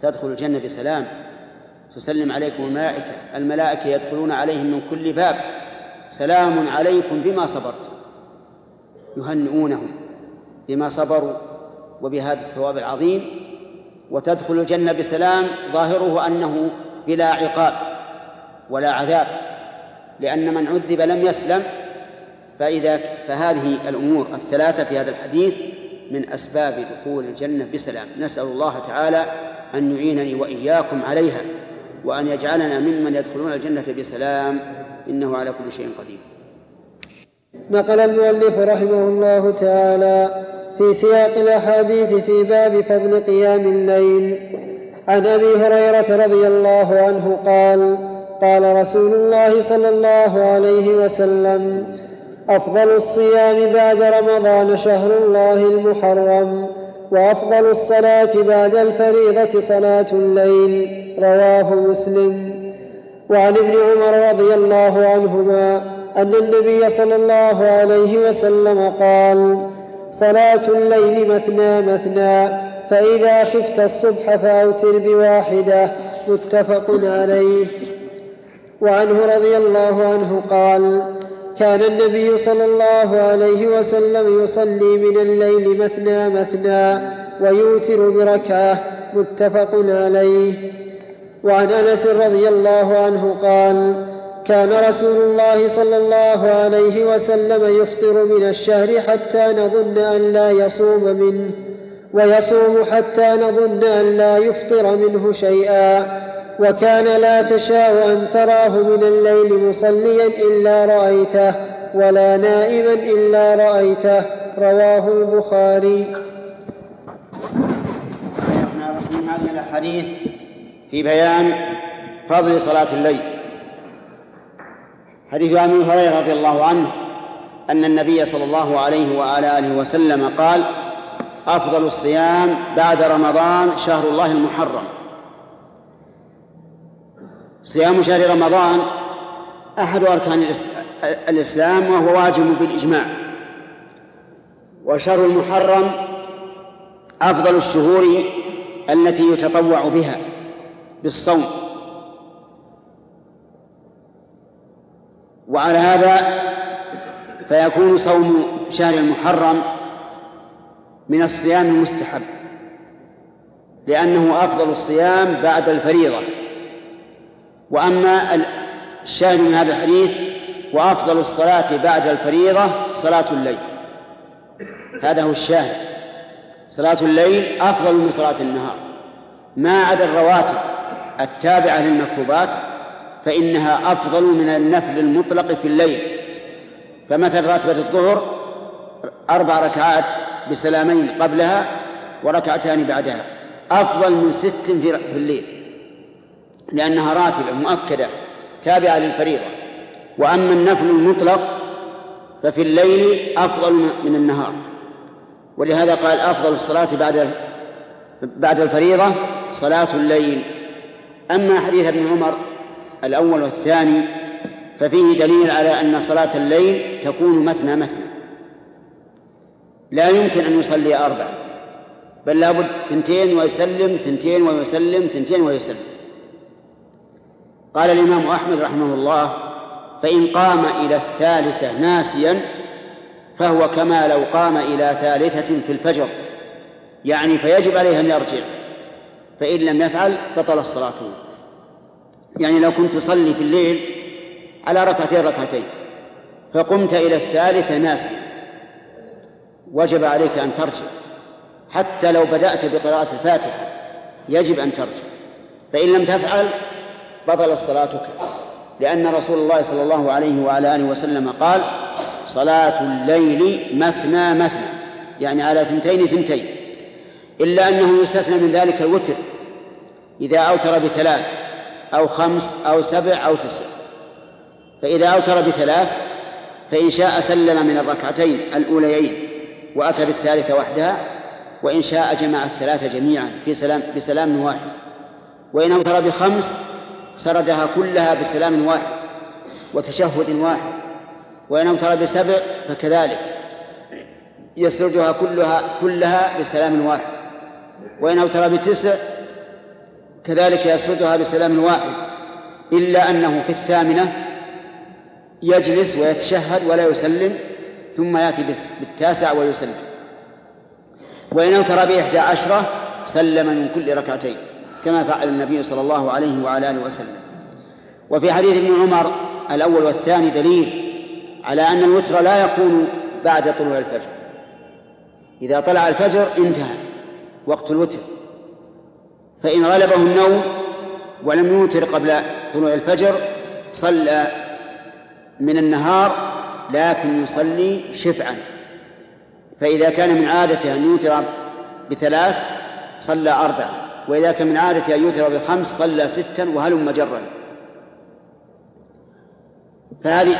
تدخل الجنة بسلام، تسلم عليكم الملائكة، الملائكة يدخلون عليهم من كل باب، سلام عليكم بما صبرتم، يهنئونهم بما صبروا وبهذا الثواب العظيم، وتدخل الجنة بسلام ظاهره أنه بلا عقاب ولا عذاب، لأن من عذب لم يسلم. فإذا فهذه الأمور الثلاثة في هذا الحديث من أسباب دخول الجنة بسلام. نسأل الله تعالى أن يعينني وإياكم عليها، وأن يجعلنا ممن يدخلون الجنة بسلام، إنه على كل شيء قدير. نقل المؤلف رحمه الله تعالى في سياق الأحاديث في باب فضل قيام الليل عن أبي هريرة رضي الله عنه قال: قال رسول الله صلى الله عليه وسلم: أفضل الصيام بعد رمضان شهر الله المحرم، وأفضل الصلاة بعد الفريضة صلاة الليل. رواه مسلم. وعن ابن عمر رضي الله عنهما أن النبي صلى الله عليه وسلم قال: صلاة الليل مثنى مثنى، فإذا خفت الصبح فأوتر بواحدة. متفق عليه. وعنه رضي الله عنه قال: كان النبي صلى الله عليه وسلم يصلي من الليل مثنى مثنى ويوتر بركعة. متفق عليه. وعن أنس رضي الله عنه قال: كان رسول الله صلى الله عليه وسلم يفطر من الشهر حتى نظن أن لا يصوم منه، ويصوم حتى نظن أن لا يفطر منه شيئا، وكان لا تشاء أن تراه من الليل مصليا إلا رأيته، ولا نائما إلا رأيته. رواه البخاري. من هذه الأحاديث في بيان فضل صلاة الليل. حديث أبي هريرة رضي الله عنه أن النبي صلى الله عليه وعلى آله وسلم قال: أفضل الصيام بعد رمضان شهر الله المحرم. صيام شهر رمضان أحد أركان الإسلام، وهو واجب بالإجماع، وشهر المحرم أفضل الشهور التي يتطوع بها بالصوم. وعلى هذا فيكون صوم شهر المحرم من الصيام المستحب، لأنه أفضل الصيام بعد الفريضة. وأما الشاهد من هذا الحديث: وأفضل الصلاة بعد الفريضة صلاة الليل، هذا هو الشاهد. صلاة الليل أفضل من صلاة النهار، ما عدا الرواتب التابعة للمكتوبات فإنها أفضل من النفل المطلق في الليل. فمثل راتبة الظهر أربع ركعات بسلامين قبلها وركعتان بعدها، أفضل من ست في الليل، لأنها راتبة مؤكدة تابعة للفريضة. وأما النفل المطلق ففي الليل أفضل من النهار، ولهذا قال: أفضل الصلاة بعد بعد الفريضة صلاة الليل. أما حديث ابن عمر الأول والثاني ففيه دليل على أن صلاة الليل تكون مثنى مثنى، لا يمكن أن يصلي أربع، بل لابد ثنتين ويسلم، ثنتين ويسلم، ثنتين ويسلم. قال الإمام أحمد رحمه الله: فإن قام إلى الثالثة ناسيا فهو كما لو قام إلى ثالثة في الفجر، يعني فيجب عليه أن يرجع، فإن لم يفعل بطل الصلاة. يعني لو كنت تصلي في الليل على ركعتين ركعتين فقمت إلى الثالثة ناسيا وجب عليك أن ترجع، حتى لو بدأت بقراءة الفاتحة يجب أن ترجع، فإن لم تفعل بطل صلاتك، لأن رسول الله صلى الله عليه وعلى آله وسلم قال: صلاة الليل مثنى مثنى، يعني على ثنتين ثنتين، إلا أنه يستثنى من ذلك الوتر إذا أوتر بثلاث أو خمس أو سبع أو تسع. فإذا أوتر بثلاث فإن شاء سلم من الركعتين الأوليين وأتى بالثالثة وحدها، وإن شاء جمع الثلاثة جميعا في سلام بسلام واحد، وإن أوتر بخمس سردها كلها بسلام واحد وتشهد واحد، وإن أوتر بسبع فكذلك يسردها كلها كلها بسلام واحد، وإن أوتر بتسع كذلك يسردها بسلام واحد، إلا أنه في الثامنة يجلس ويتشهد ولا يسلم، ثم يأتي بالتاسع ويسلم. وإن أوتر بإحدى عشرة سلم من كل ركعتين كما فعل النبي صلى الله عليه وعلى آله وسلم. وفي حديث ابن عمر الأول والثاني دليل على أن الوتر لا يكون بعد طلوع الفجر. إذا طلع الفجر انتهى وقت الوتر، فإن غلبه النوم ولم يوتر قبل طلوع الفجر صلى من النهار لكن يصلي شفعا. فإذا كان من عادته أن يوتر بثلاث صلى أربعة، وإذا كان من عادته أن يوتر بخمس صلى ستا، وهلم جرا. فهذه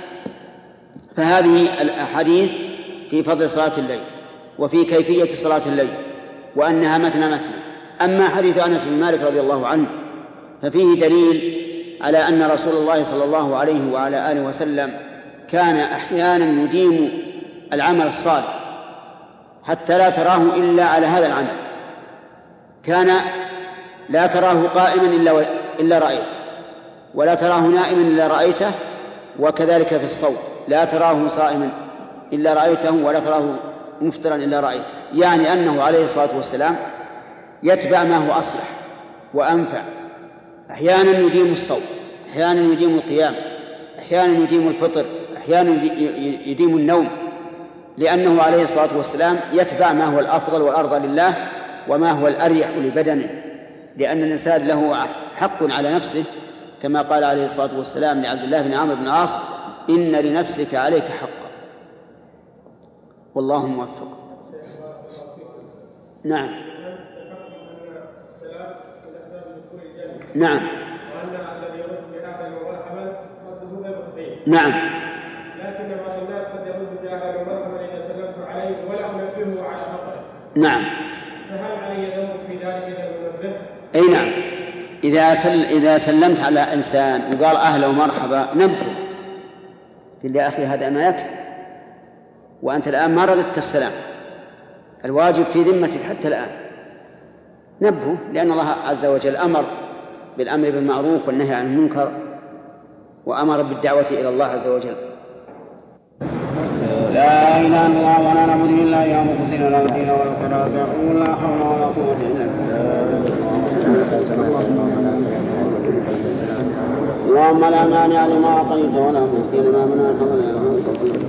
فهذه الأحاديث في فضل صلاة الليل وفي كيفية صلاة الليل وأنها مثنى مثنى. أما حديث أنس بن مالك رضي الله عنه ففيه دليل على أن رسول الله صلى الله عليه وعلى آله وسلم كان أحيانا يديم العمل الصالح حتى لا تراه إلا على هذا العمل. كان لا تراه قائما إلا, إلا رأيته، ولا تراه نائما إلا رأيته، وكذلك في الصوم لا تراه صائما إلا رأيته، ولا تراه مفطرا إلا رأيته. يعني أنه عليه الصلاة والسلام يتبع ما هو أصلح وأنفع. أحيانا يديم الصوم، أحيانا يديم القيام، أحيانا يديم الفطر، أحيانا يديم النوم، لأنه عليه الصلاة والسلام يتبع ما هو الأفضل والأرضى لله وما هو الأريح لبدنه، لأن الإنسان له حق على نفسه، كما قال عليه الصلاة والسلام لعبد الله بن عمرو بن العاص: إن لنفسك عليك حقا. والله موفق. نعم نعم نعم لكن بعض الناس قد يرد بهذا المرحبا إذا سلمت عليه ولا أنبهه على خطأه. نعم. فهل علي ذنب في ذلك إذا أنبهه؟ أي نعم. إذا سل إذا سلمت على إنسان وقال أهلا ومرحبا نبه، قل يا أخي هذا ما يكفي، وأنت الآن ما رددت السلام، الواجب في ذمتك حتى الآن نبه، لأن الله عز وجل أمر بالأمر بالمعروف والنهي عن المنكر، وأمر بالدعوة إلى الله عز وجل. لا إله إلا الله ولا نعبد إلا إياه مخلصين له الدين ولو كره الكافرون. لا حول ولا قوة إلا بالله. اللهم لا مانع لما أعطيت ولا معطي لما منعت ولا ينفع.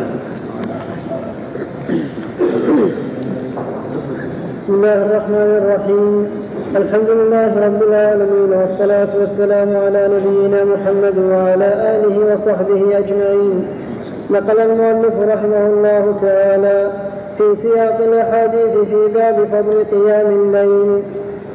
بسم الله الرحمن الرحيم. الحمد لله رب العالمين، والصلاة والسلام على نبينا محمد وعلى آله وصحبه أجمعين. نقل المؤلف رحمه الله تعالى في سياق الأحاديث في باب فضل قيام الليل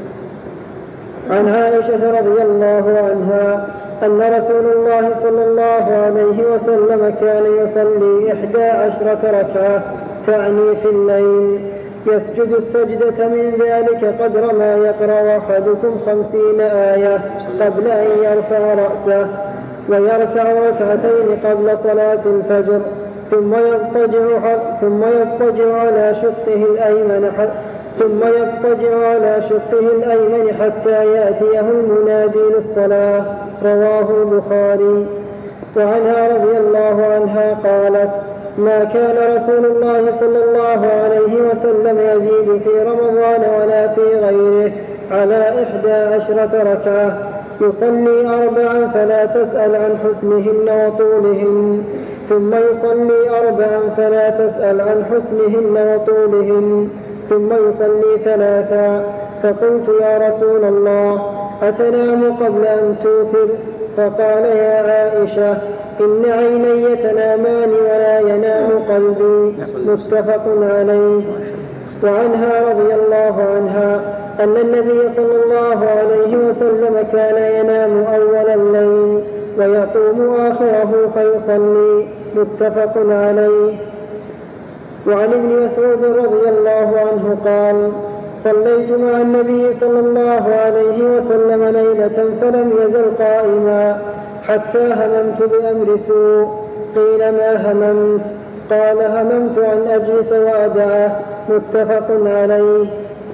عن عائشة رضي الله عنها أن رسول الله صلى الله عليه وسلم كان يصلي إحدى عشرة ركعة، تعني في الليل، يسجد السجدة من ذلك قدر ما يقرأ أحدكم خمسين آية قبل أن يرفع رأسه، ويركع ركعتين قبل صلاة الفجر، ثم يضطجع ثم يضطجع على شقه الأيمن ثم يضطجع على شقه الأيمن حتى يأتيه المنادي للصلاة. رواه البخاري. وعنها رضي الله عنها قالت: ما كان رسول الله صلى الله عليه وسلم يزيد في رمضان ولا في غيره على إحدى عشرة ركعة، يصلي أربعا فلا تسأل عن حسنهن وطولهن، ثم يصلي أربعا فلا تسأل عن حسنهن وطولهن، ثم يصلي ثلاثا. فقلت: يا رسول الله، أتنام قبل أن توتر؟ فقال: يا عائشة، إن عيني تنامان ولا ينام قلبي. متفق عليه. وعنها رضي الله عنها أن النبي صلى الله عليه وسلم كان ينام أول الليل ويقوم آخره فيصلي. متفق عليه. وعن ابن مسعود رضي الله عنه قال: صليت مع النبي صلى الله عليه وسلم ليلة فلم يزل قائما حتى هممت بأمر سوء. قيل: ما هممت؟ قال: هممت أن أجلس وأدعه. متفق عليه.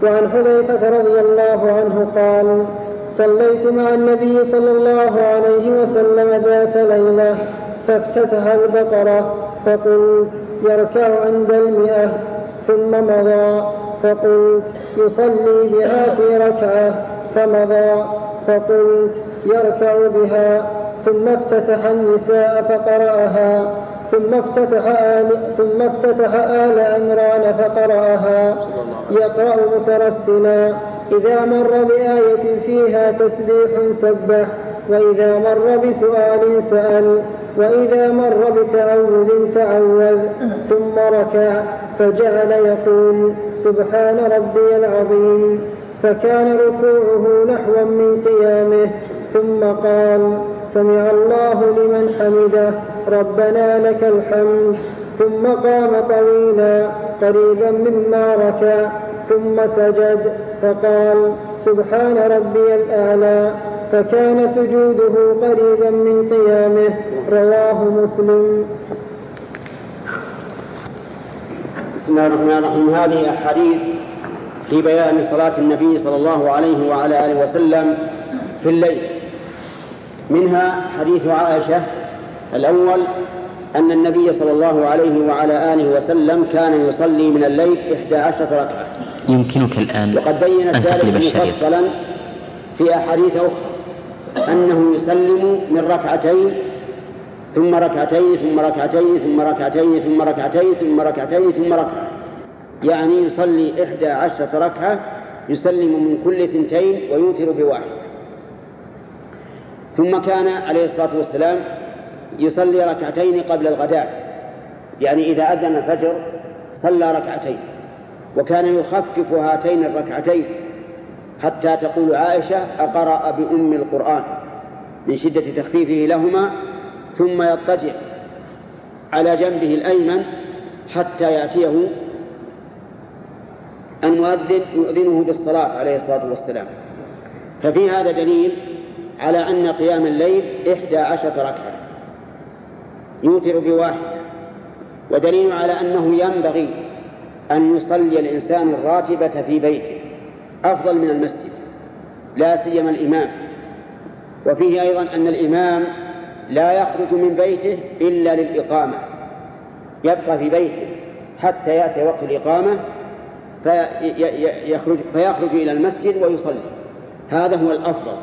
وعن حذيفة رضي الله عنه قال صليت مع النبي صلى الله عليه وسلم ذات ليلة فافتتح البقرة فقلت يركع عند المئة ثم مضى فقلت يصلي بها في ركعة فمضى فقلت يركع بها ثم افتتح النساء فقرأها ثم افتتح آل, ثم افتتح آل عمران فقرأها يقرأ مترسلا إذا مر بآية فيها تسبيح سبح وإذا مر بسؤال سأل وإذا مر بتعوذ تعوذ ثم ركع فجعل يقول سبحان ربي العظيم فكان ركوعه نحوا من قيامه ثم قال سمع الله لمن حمده ربنا لك الحمد ثم قام طويلا قريبا مما ركع ثم سجد فقال سبحان ربي الأعلى فكان سجوده قريبا من قيامه. رواه مسلم. بسم الله الرحمن الرحيم. هذه أحاديث في بيان صلاة النبي صلى الله عليه وعلى آله وسلم في الليل. منها حديث عائشة الأول أن النبي صلى الله عليه وعلى آله وسلم كان يصلي من الليل إحدى عشرة ركعة. يمكنك الآن وقد بينت ذلك مفصلا في أحاديث أخرى أنه يسلم من ركعتين ثم ركعتين ثم ركعتين ثم ركعتين ثم ركعتين ثم ركعتين ثم ركعة، يعني يصلي إحدى عشرة ركعة يسلم من كل ثنتين ويوتر بواحد. ثم كان عليه الصلاة والسلام يصلي ركعتين قبل الغداة، يعني إذا أذن الفجر صلى ركعتين، وكان يخفف هاتين الركعتين حتى تقول عائشة أقرأ بأم القرآن من شدة تخفيفه لهما، ثم يضطجع على جنبه الأيمن حتى يأتيه المؤذن يؤذنه بالصلاة عليه الصلاة والسلام. ففي هذا دليل على أن قيام الليل إحدى عشرة ركعة يوتر بواحدة، ودليل على أنه ينبغي أن يصلي الإنسان الراتبة في بيته أفضل من المسجد، لا سيما الإمام. وفيه أيضا أن الإمام لا يخرج من بيته إلا للإقامة، يبقى في بيته حتى يأتي وقت الإقامة فيخرج, فيخرج إلى المسجد ويصلي. هذا هو الأفضل،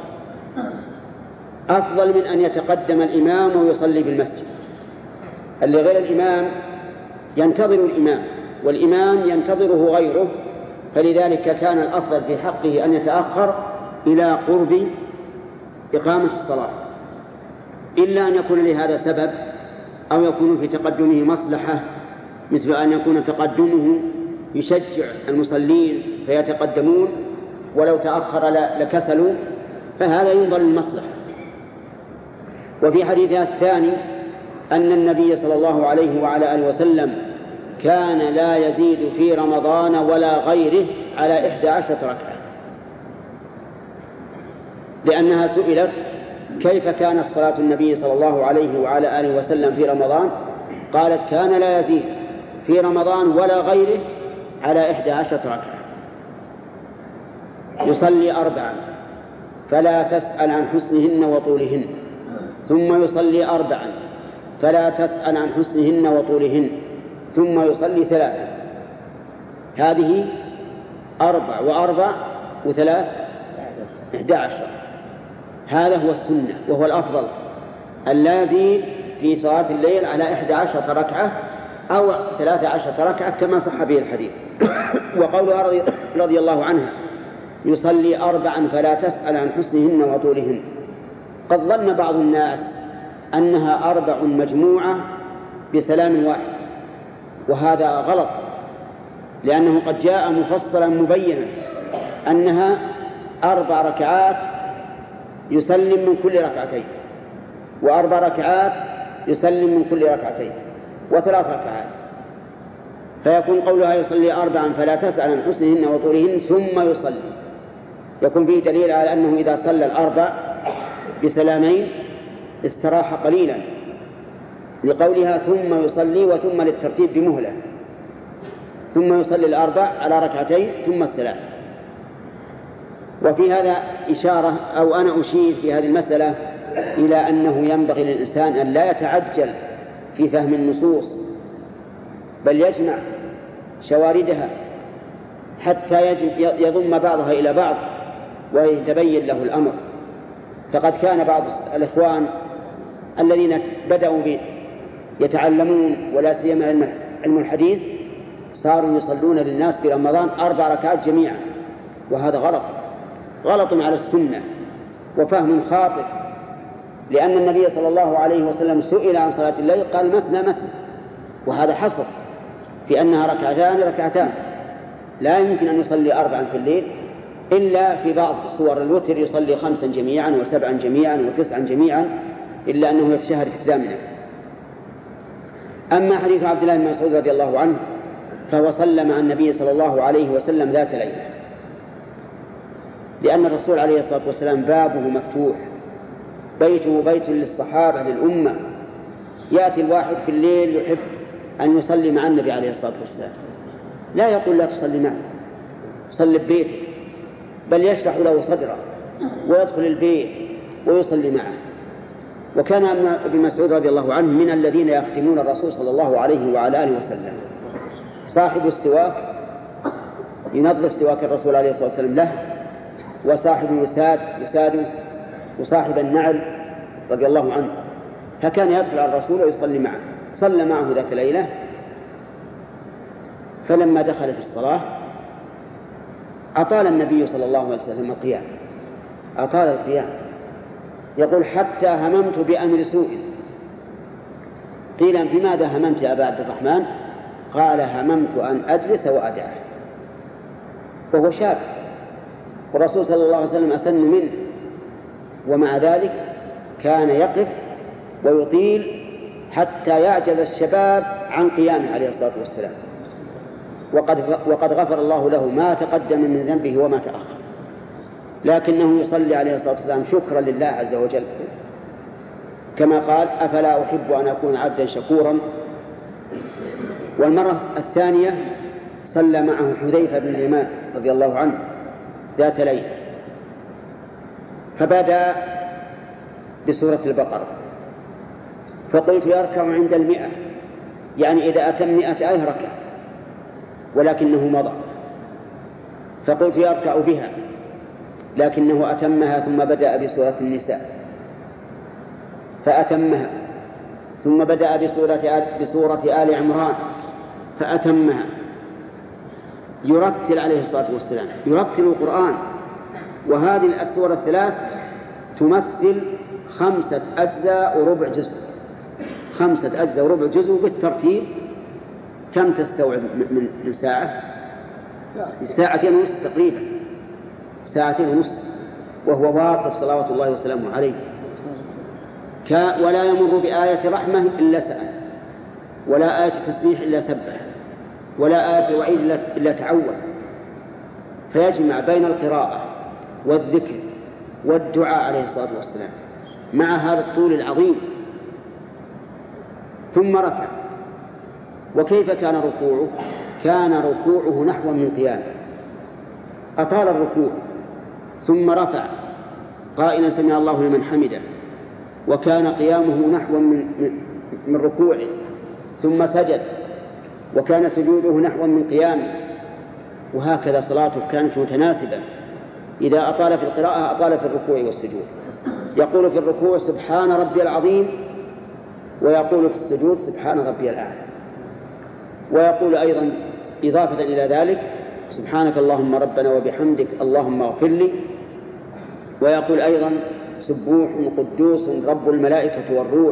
أفضل من أن يتقدم الإمام ويصلي في المسجد. اللي غير الإمام ينتظر الإمام والإمام ينتظره غيره، فلذلك كان الأفضل في حقه أن يتأخر إلى قرب إقامة الصلاة، إلا أن يكون لهذا سبب أو يكون في تقدمه مصلحة، مثل أن يكون تقدمه يشجع المصلين فيتقدمون، ولو تأخر لكسلوا، فهذا ينظر للمصلحة. وفي حديثها الثاني أن النبي صلى الله عليه وعلى آله وسلم كان لا يزيد في رمضان ولا غيره على إحدى عشرة ركعة، لأنها سئلت كيف كانت صلاة النبي صلى الله عليه وعلى آله وسلم في رمضان، قالت كان لا يزيد في رمضان ولا غيره على إحدى عشرة ركعة. يصلي أربعا فلا تسأل عن حسنهن وطولهن، ثم يصلي أربعا فلا تسأل عن حسنهن وطولهن، ثم يصلي ثلاثا. هذه أربع وأربع وثلاث إحدى عشر. هذا هو السنة وهو الأفضل، أن لا يزيد في صلاة الليل على إحدى عشرة ركعة أو ثلاث عشرة ركعة كما صح به الحديث. وقولها رضي, رضي الله عنها يصلي أربعا فلا تسأل عن حسنهن وطولهن، قد ظن بعض الناس أنها أربع مجموعة بسلام واحد، وهذا غلط، لأنه قد جاء مفصلا مبينا أنها أربع ركعات يسلم من كل ركعتين، وأربع ركعات يسلم من كل ركعتين، وثلاث ركعات، فيكون قولها يصلي أربعا فلا تسأل عن حسنهن وطولهن ثم يصلي، يكون فيه دليل على أنه إذا صلى الأربع بسلامين استراح قليلا، لقولها ثم يصلي وثم للترتيب بمهلة، ثم يصلي الأربع على ركعتين ثم الثلاث. وفي هذا إشارة أو أنا أشير في هذه المسألة إلى أنه ينبغي للإنسان أن لا يتعجل في فهم النصوص، بل يجمع شواردها حتى يضم بعضها إلى بعض ويتبين له الأمر. فقد كان بعض الإخوان الذين بدأوا يتعلمون ولا سيما علم الحديث صاروا يصلون للناس في رمضان أربع ركعات جميعا، وهذا غلط، غلط على السنة وفهم خاطئ، لأن النبي صلى الله عليه وسلم سئل عن صلاة الليل قال مثنى مثنى، وهذا حصر في أنها ركعتان ركعتان، لا يمكن أن يصلي أربعا في الليل إلا في بعض صور الوتر يصلي خمسا جميعا وسبعا جميعا وتسعا جميعا، إلا أنه يتشهد في الثامنة. أما حديث عبد الله بن مسعود رضي الله عنه فهو صلى مع النبي صلى الله عليه وسلم ذات ليلة، لأن الرسول عليه الصلاة والسلام بابه مفتوح، بيته بيت للصحابة للأمة، يأتي الواحد في الليل يحب أن يصلي مع النبي عليه الصلاة والسلام، لا يقول لا تصلي معه، صلي ببيته، بل يشرح له صدره ويدخل البيت ويصلي معه. وكان ابن مسعود رضي الله عنه من الذين يختمون الرسول صلى الله عليه وعلى آله وسلم، صاحب السواك ينظف سواك الرسول عليه الصلاة والسلام له، وصاحب الوساد يساده، وصاحب النعل رضي الله عنه، فكان يدخل على الرسول ويصلي معه. صلى معه ذات ليلة، فلما دخل في الصلاة أطال النبي صلى الله عليه وسلم القيام، أطال القيام، يقول حتى هممت بأمر سوء. قيل بماذا هممت يا أبا عبد الرحمن؟ قال هممت أن أجلس وأدعه، وهو شاب والرسول صلى الله عليه وسلم أسن منه، ومع ذلك كان يقف ويطيل حتى يعجز الشباب عن قيامه عليه الصلاة والسلام، وقد, وقد غفر الله له ما تقدم من ذنبه وما تأخر، لكنه يصلي عليه الصلاة والسلام شكرا لله عز وجل، كما قال أفلا أحب أن أكون عبدا شكورا. والمرة الثانية صلى معه حذيفة بن اليمان رضي الله عنه ذات ليلة، فبدأ بسورة البقرة، فقلت يركع عند المئة، يعني إذا أتم مئة آية ركع، ولكنه مضى، فقلت يركع بها، لكنه أتمها ثم بدأ بسورة النساء فأتمها، ثم بدأ بسورة آل, بسورة آل عمران فأتمها. يرتل عليه الصلاة والسلام، يرتل القرآن، وهذه السور الثلاث تمثل خمسة أجزاء وربع جزء، خمسة أجزاء وربع جزء بالترتيب. كم تستوعب من ساعة؟ ساعتين ونص تقريبا، ساعتين ونص، وهو واقف صلوات الله وسلامه عليه، ولا يمر بآية رحمة إلا سأل، ولا آية تسبيح إلا سبح، ولا آية وعيد إلا تعوذ، فيجمع بين القراءة والذكر والدعاء عليه الصلاة والسلام مع هذا الطول العظيم. ثم ركع. وكيف كان ركوعه؟ كان ركوعه نحو من قيامه، أطال الركوع، ثم رفع قائلا سمع الله لمن حمده، وكان قيامه نحو من, من ركوعه، ثم سجد، وكان سجوده نحو من قيامه، وهكذا صلاته كانت متناسبة. إذا أطال في القراءة أطال في الركوع والسجود، يقول في الركوع سبحان ربي العظيم، ويقول في السجود سبحان ربي الأعلى، ويقول أيضا إضافة إلى ذلك سبحانك اللهم ربنا وبحمدك اللهم اغفر لي، ويقول أيضا سبوح قدوس رب الملائكة والروح.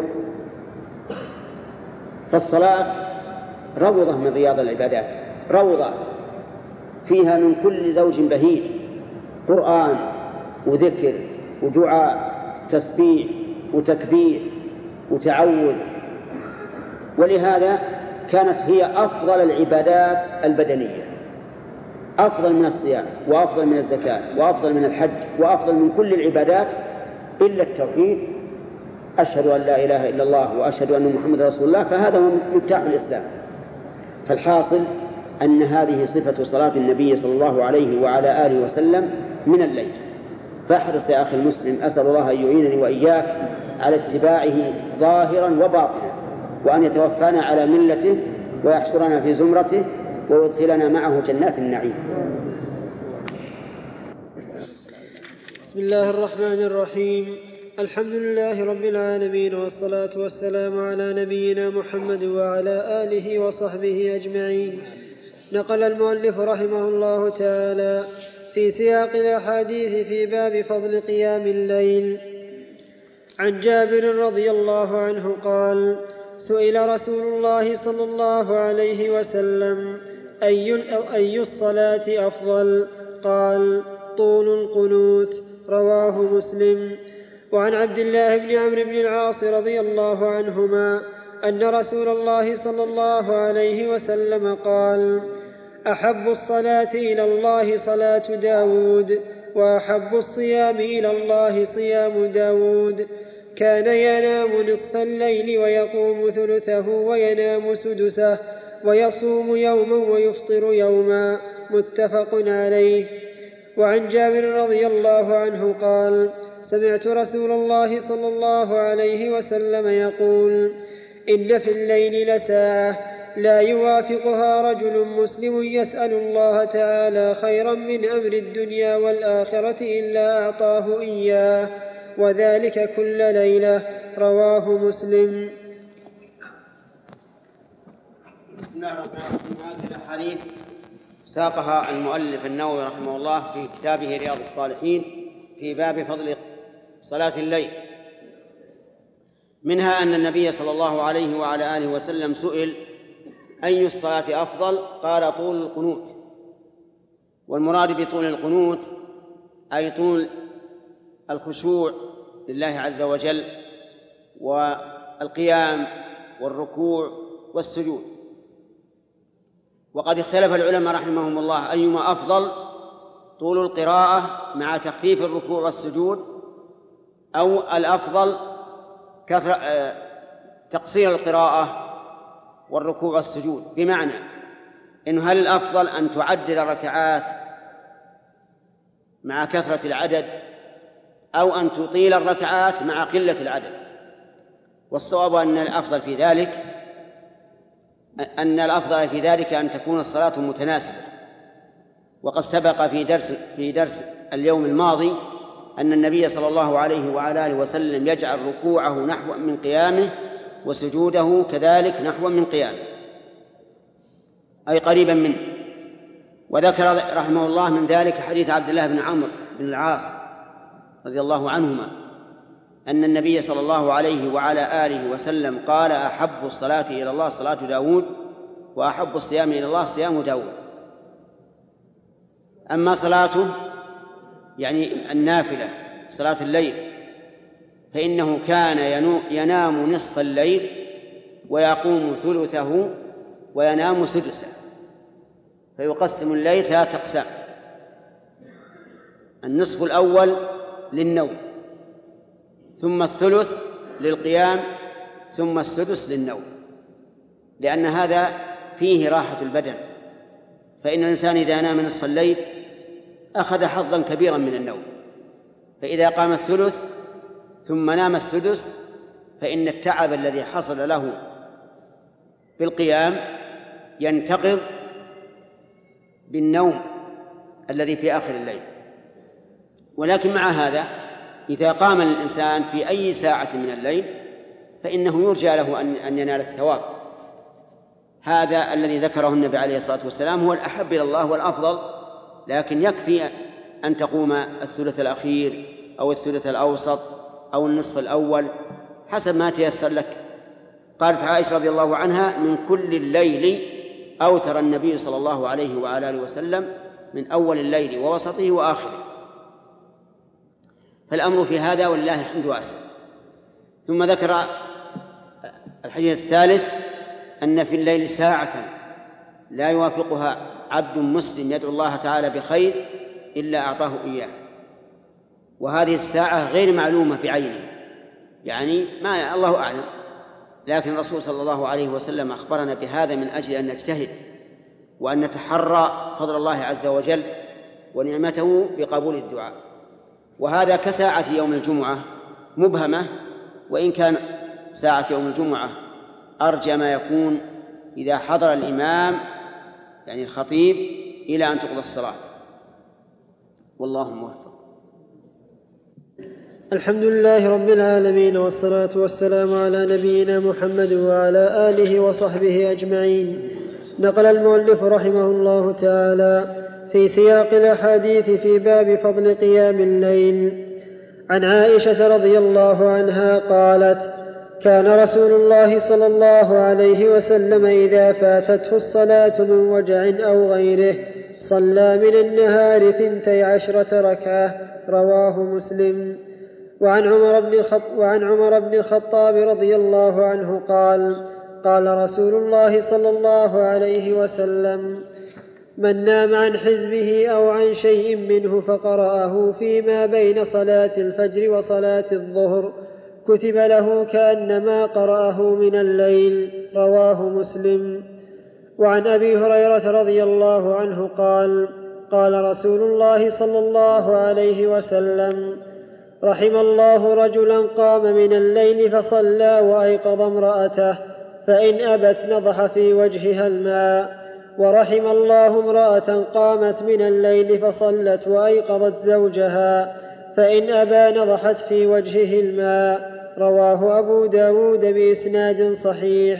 فالصلاة روضة من رياض العبادات، روضة فيها من كل زوج بهيج، قرآن وذكر ودعاء، تسبيح وتكبير وتعوذ. ولهذا كانت هي أفضل العبادات البدنية، أفضل من الصيام وأفضل من الزكاة وأفضل من الحج وأفضل من كل العبادات إلا التوحيد، أشهد أن لا إله إلا الله وأشهد أن محمد رسول الله، فهذا هو مفتاح الإسلام. فالحاصل أن هذه صفة صلاة النبي صلى الله عليه وعلى آله وسلم من الليل. فاحرص يا أخي المسلم، أسأل الله أن يعينني وإياك على اتباعه ظاهرا وباطنا، وأن يتوفانا على ملته ويحشرنا في زمرته ويدخلنا معه جنات النعيم. بسم الله الرحمن الرحيم. الحمد لله رب العالمين، والصلاة والسلام على نبينا محمد وعلى آله وصحبه أجمعين. نقل المؤلف رحمه الله تعالى في سياق الأحاديث في باب فضل قيام الليل عن جابر رضي الله عنه قال: سئل رسول الله صلى الله عليه وسلم: أي, أي الصلاة أفضل؟ قال: طول القنوت. رواه مسلم. وعن عبد الله بن عمرو بن العاص رضي الله عنهما أن رسول الله صلى الله عليه وسلم قال: أحب الصلاة إلى الله صلاة داود، وأحب الصيام إلى الله صيام داود. كان ينام نصف الليل ويقوم ثلثه وينام سدسه، ويصوم يوما ويفطر يوما. متفق عليه. وعن جابر رضي الله عنه قال: سمعت رسول الله صلى الله عليه وسلم يقول: إن في الليل لساعة لا يوافقها رجل مسلم يسأل الله تعالى خيرا من أمر الدنيا والآخرة إلا أعطاه إياه، وذلك كل ليلة. رواه مسلم. بسم الله الرحمن الرحيم. هذه الأحاديث ساقها المؤلف النووي رحمه الله في كتابه رياض الصالحين في باب فضل صلاة الليل. منها أن النبي صلى الله عليه وعلى آله وسلم سئل: أي الصلاة أفضل؟ قال: طول القنوت. والمراد بطول القنوت أي طول الخشوع لله عز وجل، والقيام والركوع والسجود. وقد اختلف العلماء رحمهم الله أيما أفضل: طول القراءة مع تخفيف الركوع والسجود، أو الأفضل تقصير القراءة والركوع والسجود. بمعنى إنه هل الأفضل أن تعدل الركعات مع كثرة العدد، أو أن تطيل الركعات مع قلة العدد؟ والصواب أن الأفضل في ذلك أن الأفضل في ذلك أن تكون الصلاة متناسبة. وقد سبق في درس في درس اليوم الماضي أن النبي صلى الله عليه وعلى آله وسلم يجعل ركوعه نحو من قيامه، وسجوده كذلك نحو من قيامه، أي قريبا منه. وذكر رحمه الله من ذلك حديث عبد الله بن عمرو بن العاص رضي الله عنهما أن النبي صلى الله عليه وعلى آله وسلم قال: أحب الصلاة إلى الله صلاة داود، وأحب الصيام إلى الله صيام داود. أما صلاته يعني النافلة صلاة الليل فإنه كان ينام نصف الليل ويقوم ثلثه وينام سدسه، فيقسم الليل ثلاثة أقسام: النصف الأول للنوم، ثم الثلث للقيام، ثم السدس للنوم، لأن هذا فيه راحة البدن. فإن الإنسان إذا نام نصف الليل أخذ حظا كبيرا من النوم، فإذا قام الثلث ثم نام السدس فإن التعب الذي حصل له بالقيام ينتقض بالنوم الذي في آخر الليل. ولكن مع هذا إذا قام الإنسان في أي ساعة من الليل فإنه يرجى له أن ينال الثواب. هذا الذي ذكره النبي عليه الصلاة والسلام هو الأحب إلى الله والأفضل، لكن يكفي أن تقوم الثلث الأخير أو الثلث الأوسط أو النصف الأول حسب ما تيسر لك. قالت عائشة رضي الله عنها: من كل الليل أوتر النبي صلى الله عليه وعلى آله وسلم من أول الليل ووسطه وآخره. فالأمر في هذا ولله الحمد واسع. ثم ذكر الحديث الثالث أن في الليل ساعة لا يوافقها عبد مسلم يدعو الله تعالى بخير إلا أعطاه إياه، وهذه الساعة غير معلومة بعينه، يعني ما الله أعلم، لكن الرسول صلى الله عليه وسلم أخبرنا بهذا من أجل أن نجتهد وأن نتحرى فضل الله عز وجل ونعمته بقبول الدعاء. وهذا كساعة يوم الجمعة مبهمة، وإن كان ساعة يوم الجمعة أرجى ما يكون إذا حضر الإمام يعني الخطيب إلى أن تقضى الصلاة. والله موفق. الحمد لله رب العالمين، والصلاة والسلام على نبينا محمد وعلى آله وصحبه أجمعين. نقل المؤلف رحمه الله تعالى في سياق الأحاديث في باب فضل قيام الليل عن عائشة رضي الله عنها قالت: كان رسول الله صلى الله عليه وسلم إذا فاتته الصلاة من وجع أو غيره صلى من النهار ثنتي عشرة ركعة. رواه مسلم. وعن عمر بن الخطاب, وعن عمر بن الخطاب رضي الله عنه قال: قال رسول الله صلى الله عليه وسلم: من نام عن حزبه أو عن شيء منه فقرأه فيما بين صلاة الفجر وصلاة الظهر كتب له كأنما قرأه من الليل. رواه مسلم. وعن أبي هريرة رضي الله عنه قال: قال رسول الله صلى الله عليه وسلم: رحم الله رجلا قام من الليل فصلى وأيقظ امرأته فإن أبت نضح في وجهها الماء. ورحم الله امرأة قامت من الليل فصلت وأيقظت زوجها فإن أبى نضحت في وجهه الماء. رواه أبو داود بإسناد صحيح.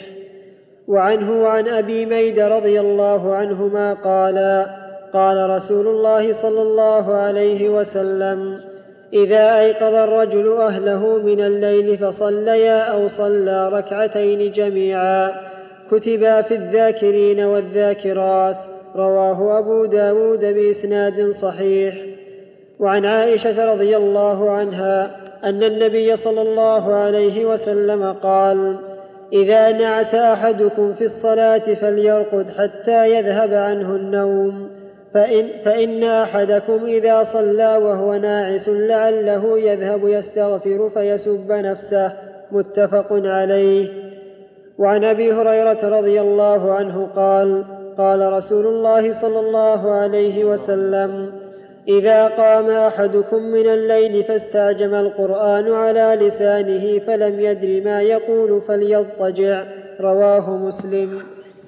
وعنه وعن أبي ميد رضي الله عنهما قالا: قال رسول الله صلى الله عليه وسلم: إذا أيقظ الرجل أهله من الليل فصليا أو صلى ركعتين جميعا كتبا في الذاكرين والذاكرات. رواه أبو داود بإسناد صحيح. وعن عائشة رضي الله عنها أن النبي صلى الله عليه وسلم قال: إذا نعس أحدكم في الصلاة فليرقد حتى يذهب عنه النوم، فإن, فإن أحدكم إذا صلى وهو ناعس لعله يذهب يستغفر فيسب نفسه. متفق عليه. وعن أبي هريرة رضي الله عنه قال: قال رسول الله صلى الله عليه وسلم: إذا قام أحدكم من الليل فاستعجم القرآن على لسانه فلم يدر ما يقول فليضطجع. رواه مسلم.